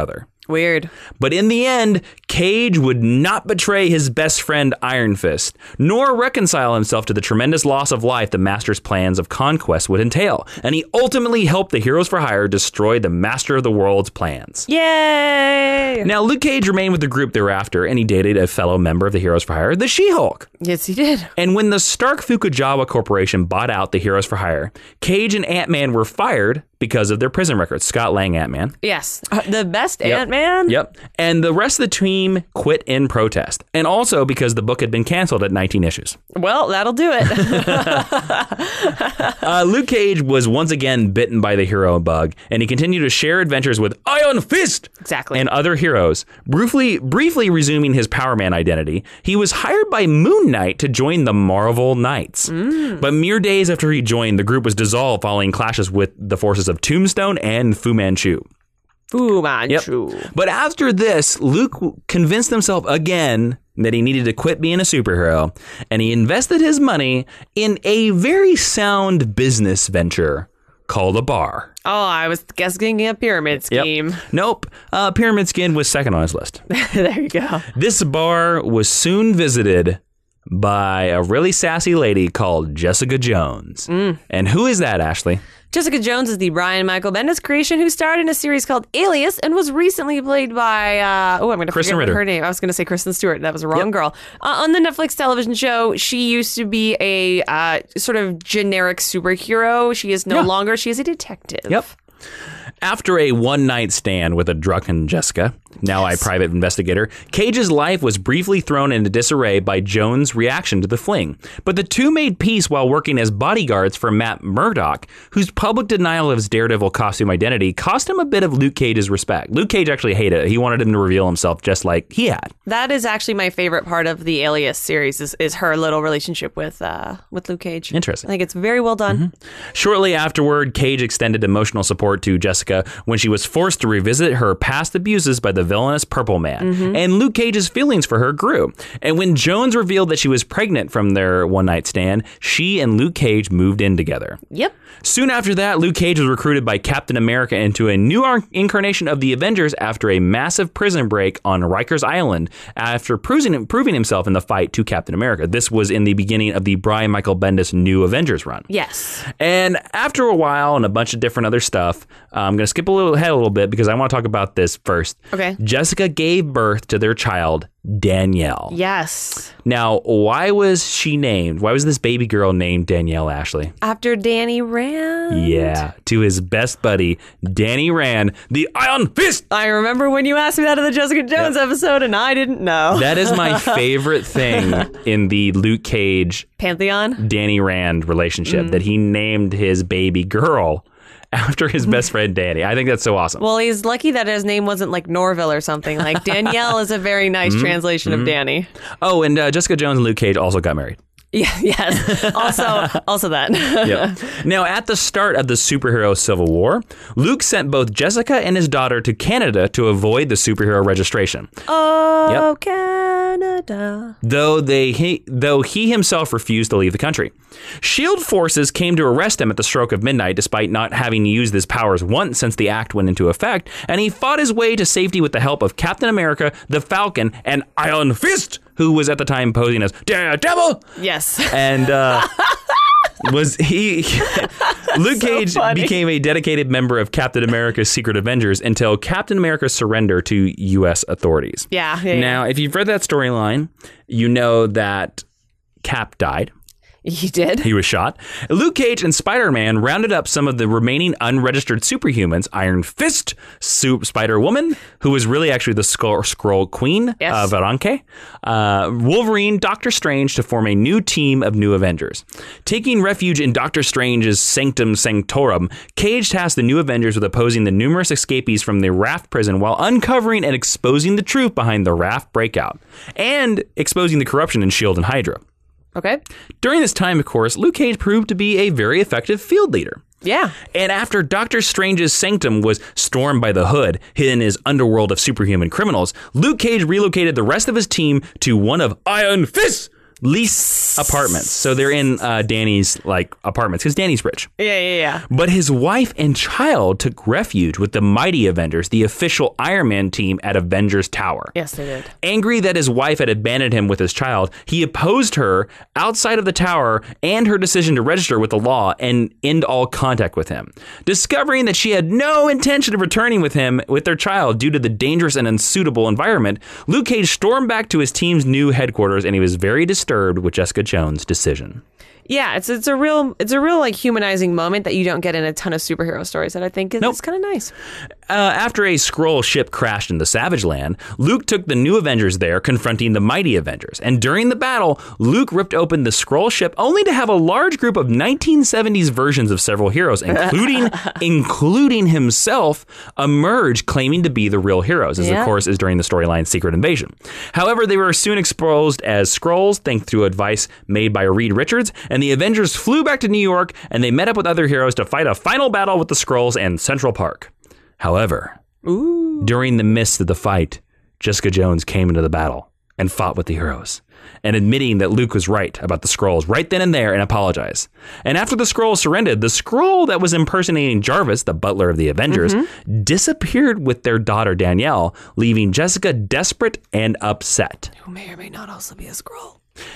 Weird. But in the end, Cage would not betray his best friend Iron Fist, nor reconcile himself to the tremendous loss of life the Master's plans of conquest would entail, and he ultimately helped the Heroes for Hire destroy the Master of the World's plans. Yay! Now, Luke Cage remained with the group thereafter, and he dated a fellow member of the Heroes for Hire, the She-Hulk. Yes, he did. And when the Stark Fukujawa Corporation bought out the Heroes for Hire, Cage and Ant-Man were fired because of their prison records. Scott Lang, Ant-Man. Yes. Uh, the best Yep. Ant-Man? Yep. And the rest of the team quit in protest. And also because the book had been canceled at nineteen issues. Well, that'll do it. uh, Luke Cage was once again bitten by the hero bug, and he continued to share adventures with Iron Fist Exactly. and other heroes. Briefly, briefly resuming his Power Man identity, he was hired by Moon Knight to join the Marvel Knights. Mm. But mere days after he joined, the group was dissolved following clashes with the forces of Tombstone and Fu Manchu. Fu Manchu. Yep. But after this, Luke convinced himself again that he needed to quit being a superhero, and he invested his money in a very sound business venture called a bar. Oh, I was guessing a pyramid scheme. Yep. Nope. Uh, Pyramid Skin was second on his list. There you go. This bar was soon visited by a really sassy lady called Jessica Jones. Mm. And who is that, Ashley? Jessica Jones is the Brian Michael Bendis creation who starred in a series called Alias and was recently played by, uh, oh, I'm going to forget Ritter. her name. I was going to say Kristen Stewart. That was a wrong Yep. girl. Uh, on the Netflix television show, she used to be a uh, sort of generic superhero. She is no Yeah. longer. She is a detective. Yep. After a one-night stand with a drunken Jessica, now Yes. a private investigator, Cage's life was briefly thrown into disarray by Jones' reaction to the fling. But the two made peace while working as bodyguards for Matt Murdock, whose public denial of his Daredevil costume identity cost him a bit of Luke Cage's respect. Luke Cage actually hated it. He wanted him to reveal himself just like he had. That is actually my favorite part of the Alias series is, is her little relationship with uh, with Luke Cage. Interesting. I think it's very well done. Mm-hmm. Shortly afterward, Cage extended emotional support to Jessica when she was forced to revisit her past abuses by the villainous Purple Man. Mm-hmm. And Luke Cage's feelings for her grew. And when Jones revealed that she was pregnant from their one-night stand, she and Luke Cage moved in together. Yep. Soon after that, Luke Cage was recruited by Captain America into a new ar- incarnation of the Avengers after a massive prison break on Rikers Island after proving, proving himself in the fight to Captain America. This was in the beginning of the Brian Michael Bendis New Avengers run. Yes. And after a while and a bunch of different other stuff, uh, I'm going to skip a little ahead a little bit because I want to talk about this first. Okay. Jessica gave birth to their child, Danielle. Yes. Now, why was she named? Why was this baby girl named Danielle, Ashley? After Danny Rand. Yeah, to his best buddy, Danny Rand, the Iron Fist. I remember when you asked me that in the Jessica Jones Yep. episode, and I didn't know. That is my favorite thing in the Luke Cage, Pantheon? Danny Rand relationship, mm. that he named his baby girl after his best friend Danny. I think that's so awesome. Well, he's lucky that his name wasn't like Norville or something. Like Danielle is a very nice mm-hmm. translation mm-hmm. of Danny. Oh, and uh, Jessica Jones and Luke Cage also got married. Yeah, yes. Also, also that. Yep. Now, at the start of the superhero Civil War, Luke sent both Jessica and his daughter to Canada to avoid the superhero registration. Oh, yep. Canada. Though they, he, though he himself refused to leave the country. SHIELD forces came to arrest him at the stroke of midnight, despite not having used his powers once since the act went into effect, and he fought his way to safety with the help of Captain America, the Falcon, and Iron Fist, who was at the time posing as Daredevil. Yes. And uh, was he... Luke so Cage funny. became a dedicated member of Captain America's Secret Avengers until Captain America's surrender to U S authorities. Yeah. yeah now, yeah. if you've read that storyline, you know that Cap died. He did. He was shot. Luke Cage and Spider-Man rounded up some of the remaining unregistered superhumans, Iron Fist, Soup Spider-Woman, who was really actually the Skrull, Skrull Queen, yes. uh, Varanke, uh, Wolverine, Doctor Strange to form a new team of New Avengers. Taking refuge in Doctor Strange's Sanctum Sanctorum, Cage tasked the New Avengers with opposing the numerous escapees from the Raft prison while uncovering and exposing the truth behind the Raft breakout, and exposing the corruption in SHIELD and Hydra. Okay. During this time, of course, Luke Cage proved to be a very effective field leader. Yeah. And after Doctor Strange's sanctum was stormed by the Hood, hidden in his underworld of superhuman criminals, Luke Cage relocated the rest of his team to one of Iron Fist's lease apartments. So they're in uh, Danny's like apartments because Danny's rich. Yeah, yeah, yeah. But his wife and child took refuge with the Mighty Avengers, the official Iron Man team at Avengers Tower. Yes, they did. Angry that his wife had abandoned him with his child, he opposed her outside of the tower and her decision to register with the law and end all contact with him. Discovering that she had no intention of returning with him with their child due to the dangerous and unsuitable environment, Luke Cage stormed back to his team's new headquarters, and he was very disturbed with Jessica Jones' decision. Yeah, it's it's a real it's a real like humanizing moment that you don't get in a ton of superhero stories that I think is Nope. kind of nice. Uh, after a Skrull ship crashed in the Savage Land, Luke took the new Avengers there, confronting the Mighty Avengers. And during the battle, Luke ripped open the Skrull ship only to have a large group of nineteen seventies versions of several heroes, including including himself, emerge claiming to be the real heroes. As Yeah. of course is during the storyline Secret Invasion. However, they were soon exposed as Skrulls, thanks to advice made by Reed Richards, and the Avengers flew back to New York, and they met up with other heroes to fight a final battle with the Skrulls in Central Park. However, Ooh. during the midst of the fight, Jessica Jones came into the battle and fought with the heroes, and admitting that Luke was right about the Skrulls right then and there and apologized. And after the Skrulls surrendered, the Skrull that was impersonating Jarvis, the butler of the Avengers, mm-hmm. disappeared with their daughter Danielle, leaving Jessica desperate and upset. Who may or may not also be a Skrull.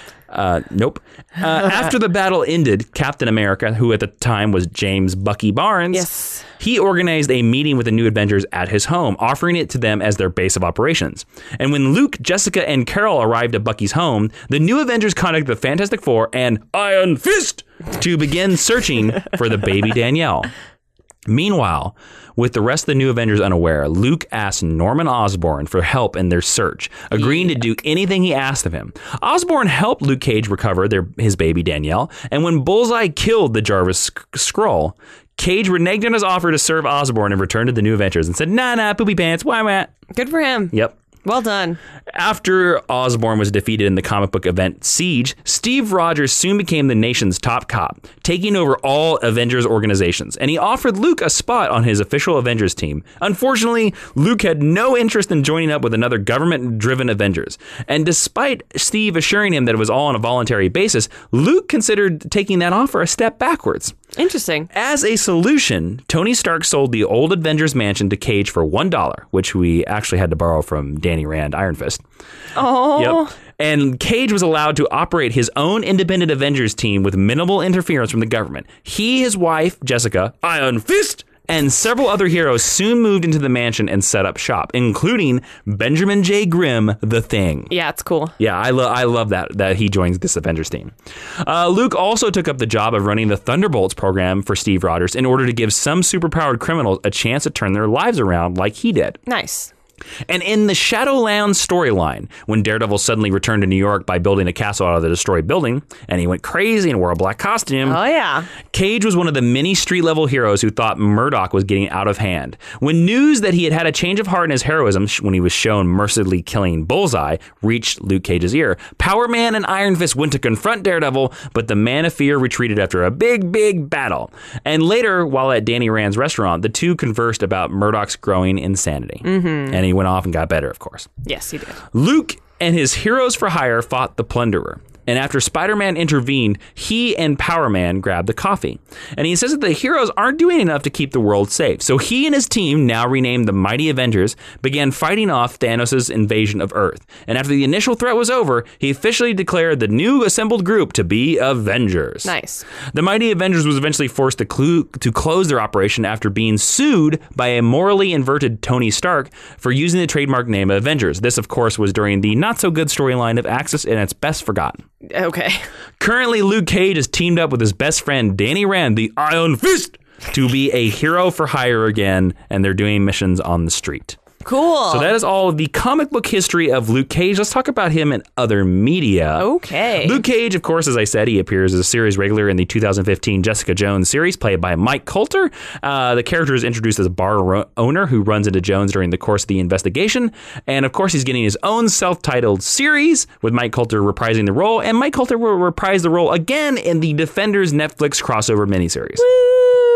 Uh, nope. Uh, after the battle ended, Captain America, who at the time was James Bucky Barnes, Yes. he organized a meeting with the New Avengers at his home, offering it to them as their base of operations. And when Luke, Jessica, and Carol arrived at Bucky's home, the New Avengers contacted the Fantastic Four and Iron Fist to begin searching for the baby Danielle. Meanwhile, with the rest of the New Avengers unaware, Luke asked Norman Osborn for help in their search, agreeing yeah. to do anything he asked of him. Osborn helped Luke Cage recover their, his baby Danielle, and when Bullseye killed the Jarvis Skrull, Cage reneged on his offer to serve Osborn and returned to the New Avengers and said, nah, nah, poopy pants, why, why? Good for him. Yep. Well done. After Osborn was defeated in the comic book event Siege, Steve Rogers soon became the nation's top cop, taking over all Avengers organizations, and he offered Luke a spot on his official Avengers team. Unfortunately, Luke had no interest in joining up with another government-driven Avengers, and despite Steve assuring him that it was all on a voluntary basis, Luke considered taking that offer a step backwards. Interesting. As a solution, Tony Stark sold the old Avengers mansion to Cage for one dollar, which we actually had to borrow from Danny Rand, Iron Fist. Oh. Yep. And Cage was allowed to operate his own independent Avengers team with minimal interference from the government. He, his wife, Jessica, Iron Fist, and several other heroes soon moved into the mansion and set up shop, including Benjamin J. Grimm, the Thing. Yeah, it's cool. Yeah, I, lo- I love that, that he joins this Avengers team. Uh, Luke also took up the job of running the Thunderbolts program for Steve Rogers in order to give some superpowered criminals a chance to turn their lives around like he did. Nice. And in the Shadowlands storyline, when Daredevil suddenly returned to New York by building a castle out of the destroyed building, and he went crazy and wore a black costume, oh yeah, Cage was one of the many street-level heroes who thought Murdoch was getting out of hand. When news that he had had a change of heart in his heroism when he was shown mercilessly killing Bullseye reached Luke Cage's ear, Power Man and Iron Fist went to confront Daredevil, but the Man of Fear retreated after a big, big battle. And later, while at Danny Rand's restaurant, the two conversed about Murdoch's growing insanity. Mm-hmm. And he went off and got better, of course. Yes, he did. Luke and his Heroes for Hire fought the Plunderer. And after Spider-Man intervened, he and Power Man grabbed the coffee. And he says that the heroes aren't doing enough to keep the world safe. So he and his team, now renamed the Mighty Avengers, began fighting off Thanos' invasion of Earth. And after the initial threat was over, he officially declared the new assembled group to be Avengers. Nice. The Mighty Avengers was eventually forced to, clu- to close their operation after being sued by a morally inverted Tony Stark for using the trademark name Avengers. This, of course, was during the not-so-good storyline of Axis, and it's best forgotten. Okay. Currently, Luke Cage is teamed up with his best friend, Danny Rand, the Iron Fist, to be a hero for hire again, and they're doing missions on the street. Cool. So that is all of the comic book history of Luke Cage. Let's talk about him in other media. Okay. Luke Cage, of course, as I said, he appears as a series regular in the two thousand fifteen Jessica Jones series, played by Mike Coulter. Uh, the character is introduced as a bar ro- owner who runs into Jones during the course of the investigation. And, of course, he's getting his own self-titled series with Mike Coulter reprising the role. And Mike Coulter will reprise the role again in the Defenders Netflix crossover miniseries. Woo!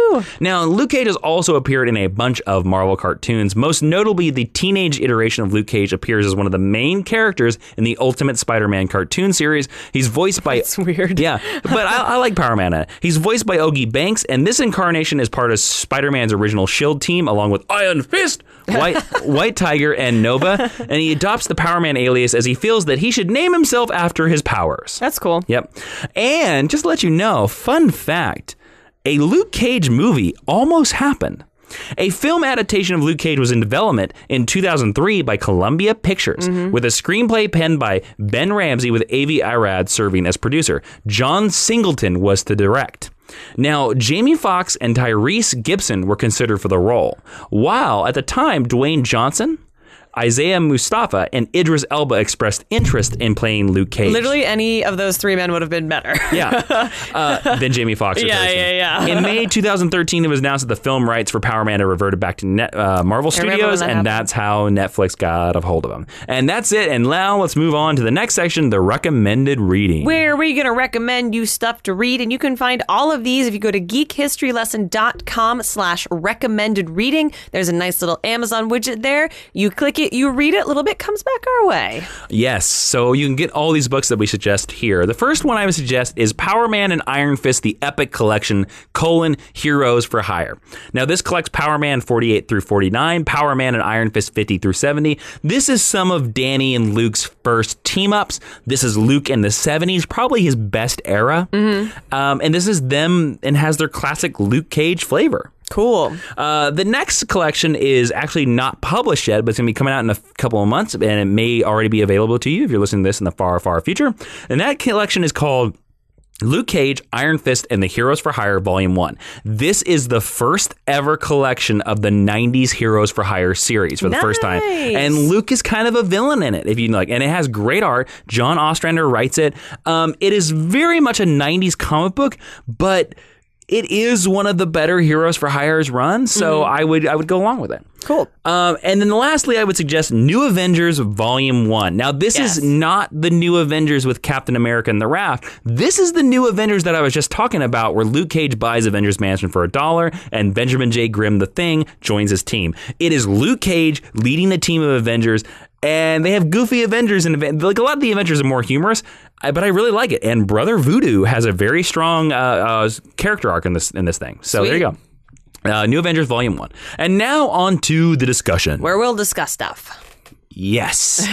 Woo! Now, Luke Cage has also appeared in a bunch of Marvel cartoons. Most notably, the teenage iteration of Luke Cage appears as one of the main characters in the Ultimate Spider-Man cartoon series. He's voiced by... It's weird. Yeah, but I, I like Power Man. He's voiced by Ogie Banks, and this incarnation is part of Spider-Man's original SHIELD team, along with Iron Fist, White White Tiger, and Nova. And he adopts the Power Man alias as he feels that he should name himself after his powers. That's cool. Yep. And just to let you know, fun fact, a Luke Cage movie almost happened. A film adaptation of Luke Cage was in development in two thousand three by Columbia Pictures, mm-hmm. with a screenplay penned by Ben Ramsey with Avi Arad serving as producer. John Singleton was to direct. Now, Jamie Foxx and Tyrese Gibson were considered for the role, while at the time, Dwayne Johnson, Isaiah Mustafa, and Idris Elba expressed interest in playing Luke Cage. Literally any of those three men would have been better. yeah. Uh, than Jamie Foxx. Yeah, Tyson. yeah, yeah. In May twenty thirteen, it was announced that the film rights for Power Man had reverted back to Net, uh, Marvel Studios, that and happened. That's how Netflix got a hold of them. And that's it. And now let's move on to the next section, the recommended reading. Where we're going to recommend you stuff to read. And you can find all of these if you go to geekhistorylesson.com slash recommended reading. There's a nice little Amazon widget there. You click it, you read it, a little bit comes back our way. Yes, so you can get all these books that we suggest here. The first one I would suggest is Power Man and Iron Fist, the Epic Collection, colon, Heroes for Hire. Now, this collects Power Man forty-eight through forty-nine, Power Man and Iron Fist fifty through seventy. This is some of Danny and Luke's first team-ups. This is Luke in the seventies, probably his best era. Mm-hmm. Um, and this is them and has their classic Luke Cage flavor. Cool. Uh, the next collection is actually not published yet, but it's going to be coming out in a couple of months, and it may already be available to you if you're listening to this in the far, far future. And that collection is called Luke Cage, Iron Fist, and the Heroes for Hire, Volume one. This is the first ever collection of the nineties Heroes for Hire series for the nice. first time. And Luke is kind of a villain in it, if you like. And it has great art. John Ostrander writes it. Um, it is very much a nineties comic book, but it is one of the better Heroes for Hire's run, so mm-hmm. I would I would go along with it. Cool. Um, and then lastly, I would suggest New Avengers Volume one. Now, this yes. is not the New Avengers with Captain America and the Raft. This is the New Avengers that I was just talking about, where Luke Cage buys Avengers Mansion for a dollar, and Benjamin J. Grimm, the Thing, joins his team. It is Luke Cage leading the team of Avengers, and they have goofy Avengers, and like a lot of the Avengers are more humorous, but I really like it. And Brother Voodoo has a very strong uh, uh, character arc in this in this thing. So Sweet. There you go. Uh, New Avengers Volume one. And now on to the discussion. Where we'll discuss stuff. Yes.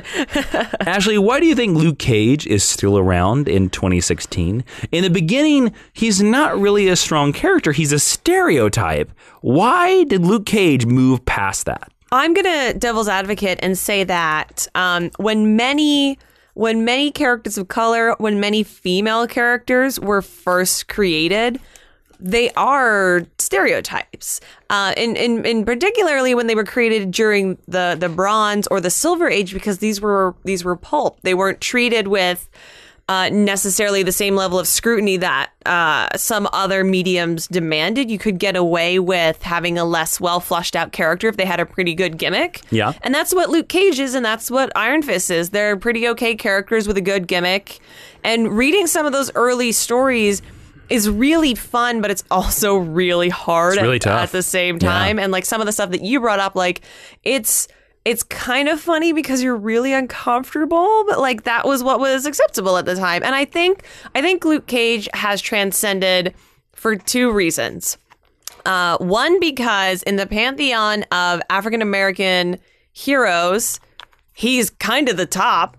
Ashley, why do you think Luke Cage is still around in twenty sixteen? In the beginning, he's not really a strong character. He's a stereotype. Why did Luke Cage move past that? I'm going to devil's advocate and say that um, when many... When many characters of color, when many female characters were first created, they are stereotypes. Uh, in, in, in particularly when they were created during the, the Bronze or the Silver Age, because these were these were pulp. They weren't treated with uh, necessarily the same level of scrutiny that uh, some other mediums demanded. You could get away with having a less well flushed out character if they had a pretty good gimmick. Yeah. And that's what Luke Cage is, and that's what Iron Fist is. They're pretty okay characters with a good gimmick. And reading some of those early stories is really fun, but it's also really hard it's really at, tough. at the same time. Yeah. And like some of the stuff that you brought up, like it's it's kind of funny because you're really uncomfortable, but like that was what was acceptable at the time. And I think I think Luke Cage has transcended for two reasons. Uh, one, because in the pantheon of African American heroes, he's kind of the top.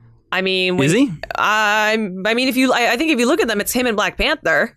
I mean, when, is he? I, I mean, if you, I, I think if you look at them, it's him and Black Panther.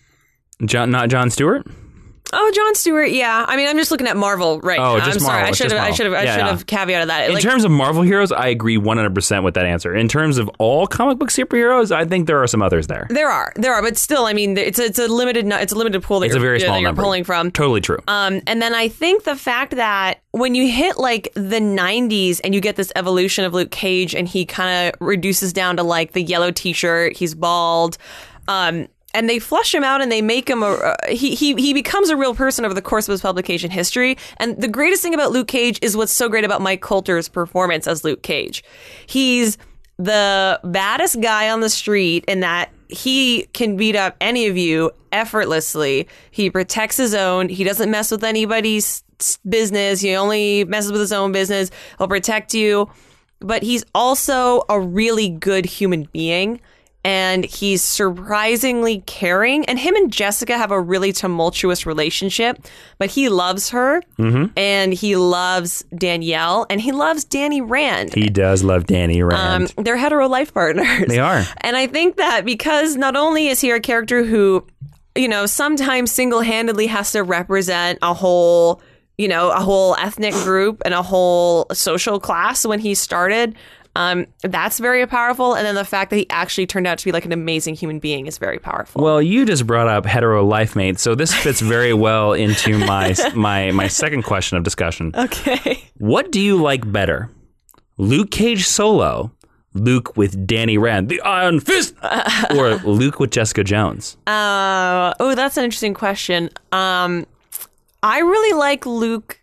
John, not John Stewart. Oh, John Stewart, yeah. I mean, I'm just looking at Marvel right oh, now. Just I'm Marvel. sorry. I should have. I should have. I yeah, should yeah. have caveated that. In like, terms of Marvel heroes, I agree one hundred percent with that answer. In terms of all comic book superheroes, I think there are some others there. There are, there are, but still, I mean, it's a, it's a limited, it's a limited pool that it's you're, a very small that you're number. pulling from. Totally true. Um, and then I think the fact that when you hit like the nineties and you get this evolution of Luke Cage, and he kind of reduces down to like the yellow T-shirt, he's bald. Um, And they flush him out and they make him a uh, he he he becomes a real person over the course of his publication history. And the greatest thing about Luke Cage is what's so great about Mike Coulter's performance as Luke Cage. He's the baddest guy on the street in that he can beat up any of you effortlessly. He protects his own. He doesn't mess with anybody's business. He only messes with his own business. He'll protect you. But he's also a really good human being. And he's surprisingly caring. And him and Jessica have a really tumultuous relationship. But he loves her. Mm-hmm. And he loves Danielle. And he loves Danny Rand. He does love Danny Rand. Um, they're hetero life partners. They are. And I think that because not only is he a character who, you know, sometimes single-handedly has to represent a whole, you know, a whole ethnic group and a whole social class when he started. Um, that's very powerful. And then the fact that he actually turned out to be like an amazing human being is very powerful. Well, you just brought up hetero life mates, so this fits very well into my my my second question of discussion. Okay. What do you like better? Luke Cage solo, Luke with Danny Rand, the Iron Fist, or Luke with Jessica Jones? Uh, oh, that's an interesting question. Um, I really like Luke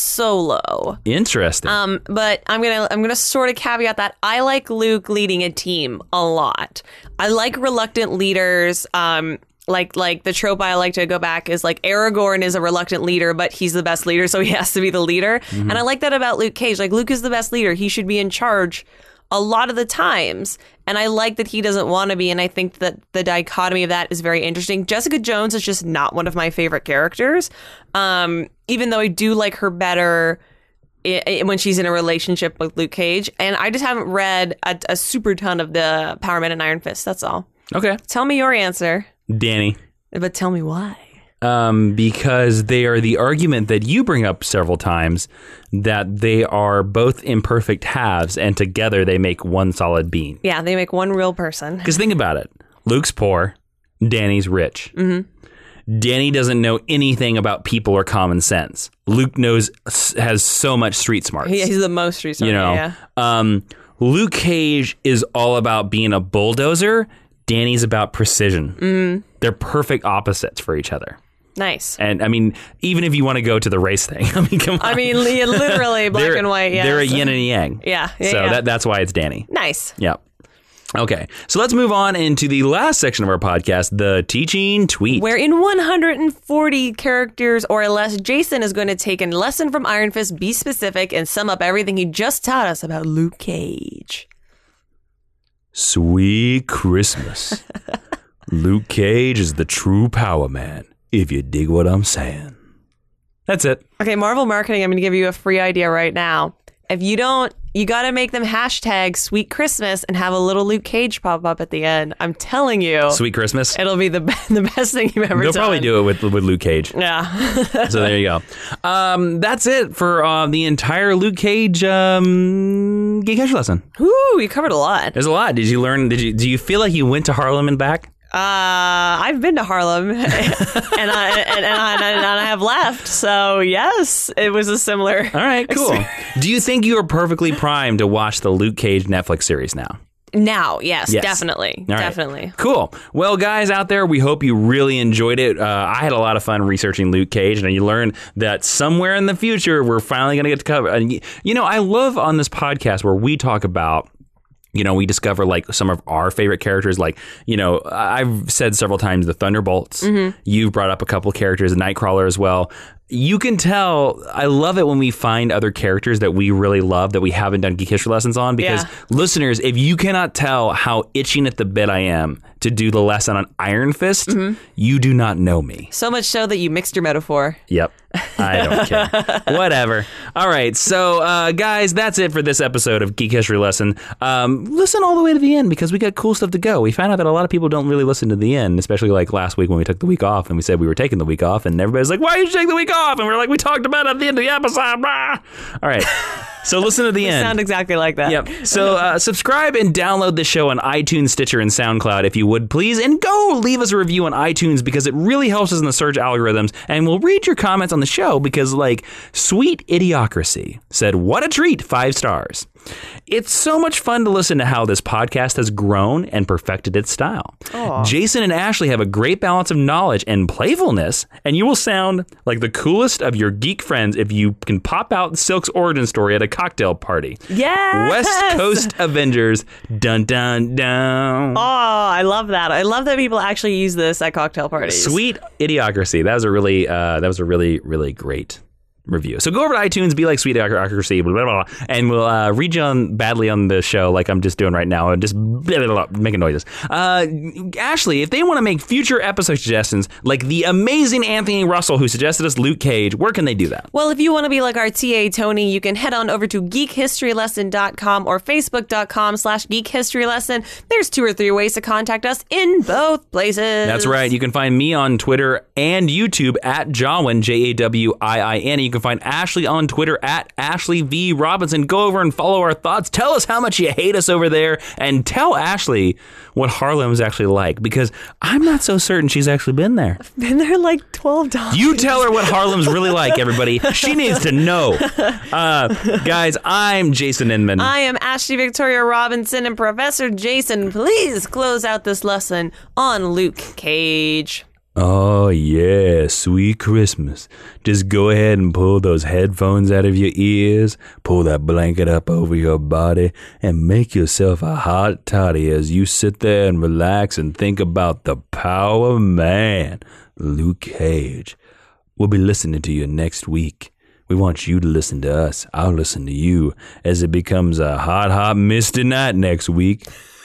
solo. Interesting. Um, but I'm gonna I'm gonna sort of caveat that I like Luke leading a team a lot. I like reluctant leaders. Um, like like the trope I like to go back is like Aragorn is a reluctant leader, but he's the best leader, so he has to be the leader. Mm-hmm. And I like that about Luke Cage. Like Luke is the best leader. He should be in charge a lot of the times. And I like that he doesn't want to be. And I think that the dichotomy of that is very interesting. Jessica Jones is just not one of my favorite characters. Um, even though I do like her better I- I- when she's in a relationship with Luke Cage. And I just haven't read a, a super ton of the Power Man and Iron Fist. That's all. Okay. Tell me your answer. Danny. But tell me why. Um, because they are the argument that you bring up several times that they are both imperfect halves and together they make one solid being. Yeah, they make one real person. Because think about it. Luke's poor. Danny's rich. Mm-hmm. Danny doesn't know anything about people or common sense. Luke knows, has so much street smarts. Yeah, he's the most street smart. You know, yeah. um, Luke Cage is all about being a bulldozer. Danny's about precision. Mm. They're perfect opposites for each other. Nice. And I mean, even if you want to go to the race thing, I mean, come on. I mean, literally black and white. Yeah. They're a yin and a yang. Yeah. yeah so yeah. That, that's why it's Danny. Nice. Yeah. Okay. So let's move on into the last section of our podcast, the teaching tweet. Where in one hundred forty characters or less, Jason is going to take a lesson from Iron Fist, be specific, and sum up everything he just taught us about Luke Cage. Sweet Christmas. Luke Cage is the true power man, if you dig what I'm saying. That's it. Okay, Marvel Marketing, I'm going to give you a free idea right now. If you don't, you got to make them hashtag Sweet Christmas and have a little Luke Cage pop up at the end. I'm telling you. Sweet Christmas? It'll be the the best thing you've ever They'll done. probably do it with with Luke Cage. Yeah. So there you go. Um, that's it for uh, the entire Luke Cage um, Geek Catch lesson. Ooh, we covered a lot. There's a lot. Did you learn? Did you? Do you feel like you went to Harlem and back? Uh, I've been to Harlem, and, I, and, and, I, and I have left. So yes, it was a similar. All right, cool. experience. Do you think you are perfectly primed to watch the Luke Cage Netflix series now? Now, yes, Yes. definitely, All right. definitely. Cool. Well, guys out there, we hope you really enjoyed it. Uh, I had a lot of fun researching Luke Cage, and you learned that somewhere in the future, we're finally going to get to cover. And, you know, I love on this podcast where we talk about, you know, we discover like some of our favorite characters. Like, you know, I've said several times the Thunderbolts. Mm-hmm. You've brought up a couple characters, Nightcrawler as well. You can tell, I love it when we find other characters that we really love that we haven't done Geek History lessons on, because Yeah. listeners, if you cannot tell how itching at the bit I am to do the lesson on Iron Fist, mm-hmm. you do not know me. So much so that you mixed your metaphor. Yep. I don't care. Whatever. All right. So, uh, guys, that's it for this episode of Geek History Lesson. Um, listen all the way to the end because we got cool stuff to go. We found out that a lot of people don't really listen to the end, especially like last week when we took the week off and we said we were taking the week off, and everybody's like, why did you take the week off? And we're like, we talked about it at the end of the episode. Blah. All right. So listen to the You end. sound exactly like that. Yep. So uh, subscribe and download the show on iTunes, Stitcher, and SoundCloud if you would, please. And go leave us a review on iTunes because it really helps us in the search algorithms. And we'll read your comments on the show because, like, Sweet Idiocracy said, what a treat, five stars. It's so much fun to listen to how this podcast has grown and perfected its style. Aw. Jason and Ashley have a great balance of knowledge and playfulness, and you will sound like the coolest of your geek friends if you can pop out Silk's origin story at a cocktail party. Yes! West Coast Avengers, dun dun dun. Oh, I love that. I love that people actually use this at cocktail parties. Sweet Idiocracy. That was a really, uh, that was a really, really great review. So go over to iTunes, be like Sweet Idiocracy, blah, blah, blah, and we'll uh, read you on badly on the show like I'm just doing right now, and just blah, blah, blah, making noises. Uh, Ashley, if they want to make future episode suggestions, like the amazing Anthony Russell who suggested us Luke Cage, where can they do that? Well, if you want to be like our T A Tony, you can head on over to geek history lesson dot com or facebook.com slash geekhistorylesson. There's two or three ways to contact us in both places. That's right. You can find me on Twitter and YouTube at Jawin, J A W I I N. You can find Ashley on Twitter at Ashley V. Robinson. Go over and follow our thoughts. Tell us how much you hate us over there, and tell Ashley what Harlem's actually like, because I'm not so certain she's actually been there. Been there like twelve times. You tell her what Harlem's really like, everybody. She needs to know. Uh, guys, I'm Jason Inman. I am Ashley Victoria Robinson, and Professor Jason, please close out this lesson on Luke Cage. Oh, yeah, sweet Christmas. Just go ahead and pull those headphones out of your ears, pull that blanket up over your body, and make yourself a hot toddy as you sit there and relax and think about the power man, Luke Cage. We'll be listening to you next week. We want you to listen to us. I'll listen to you as it becomes a hot, hot, misty night next week.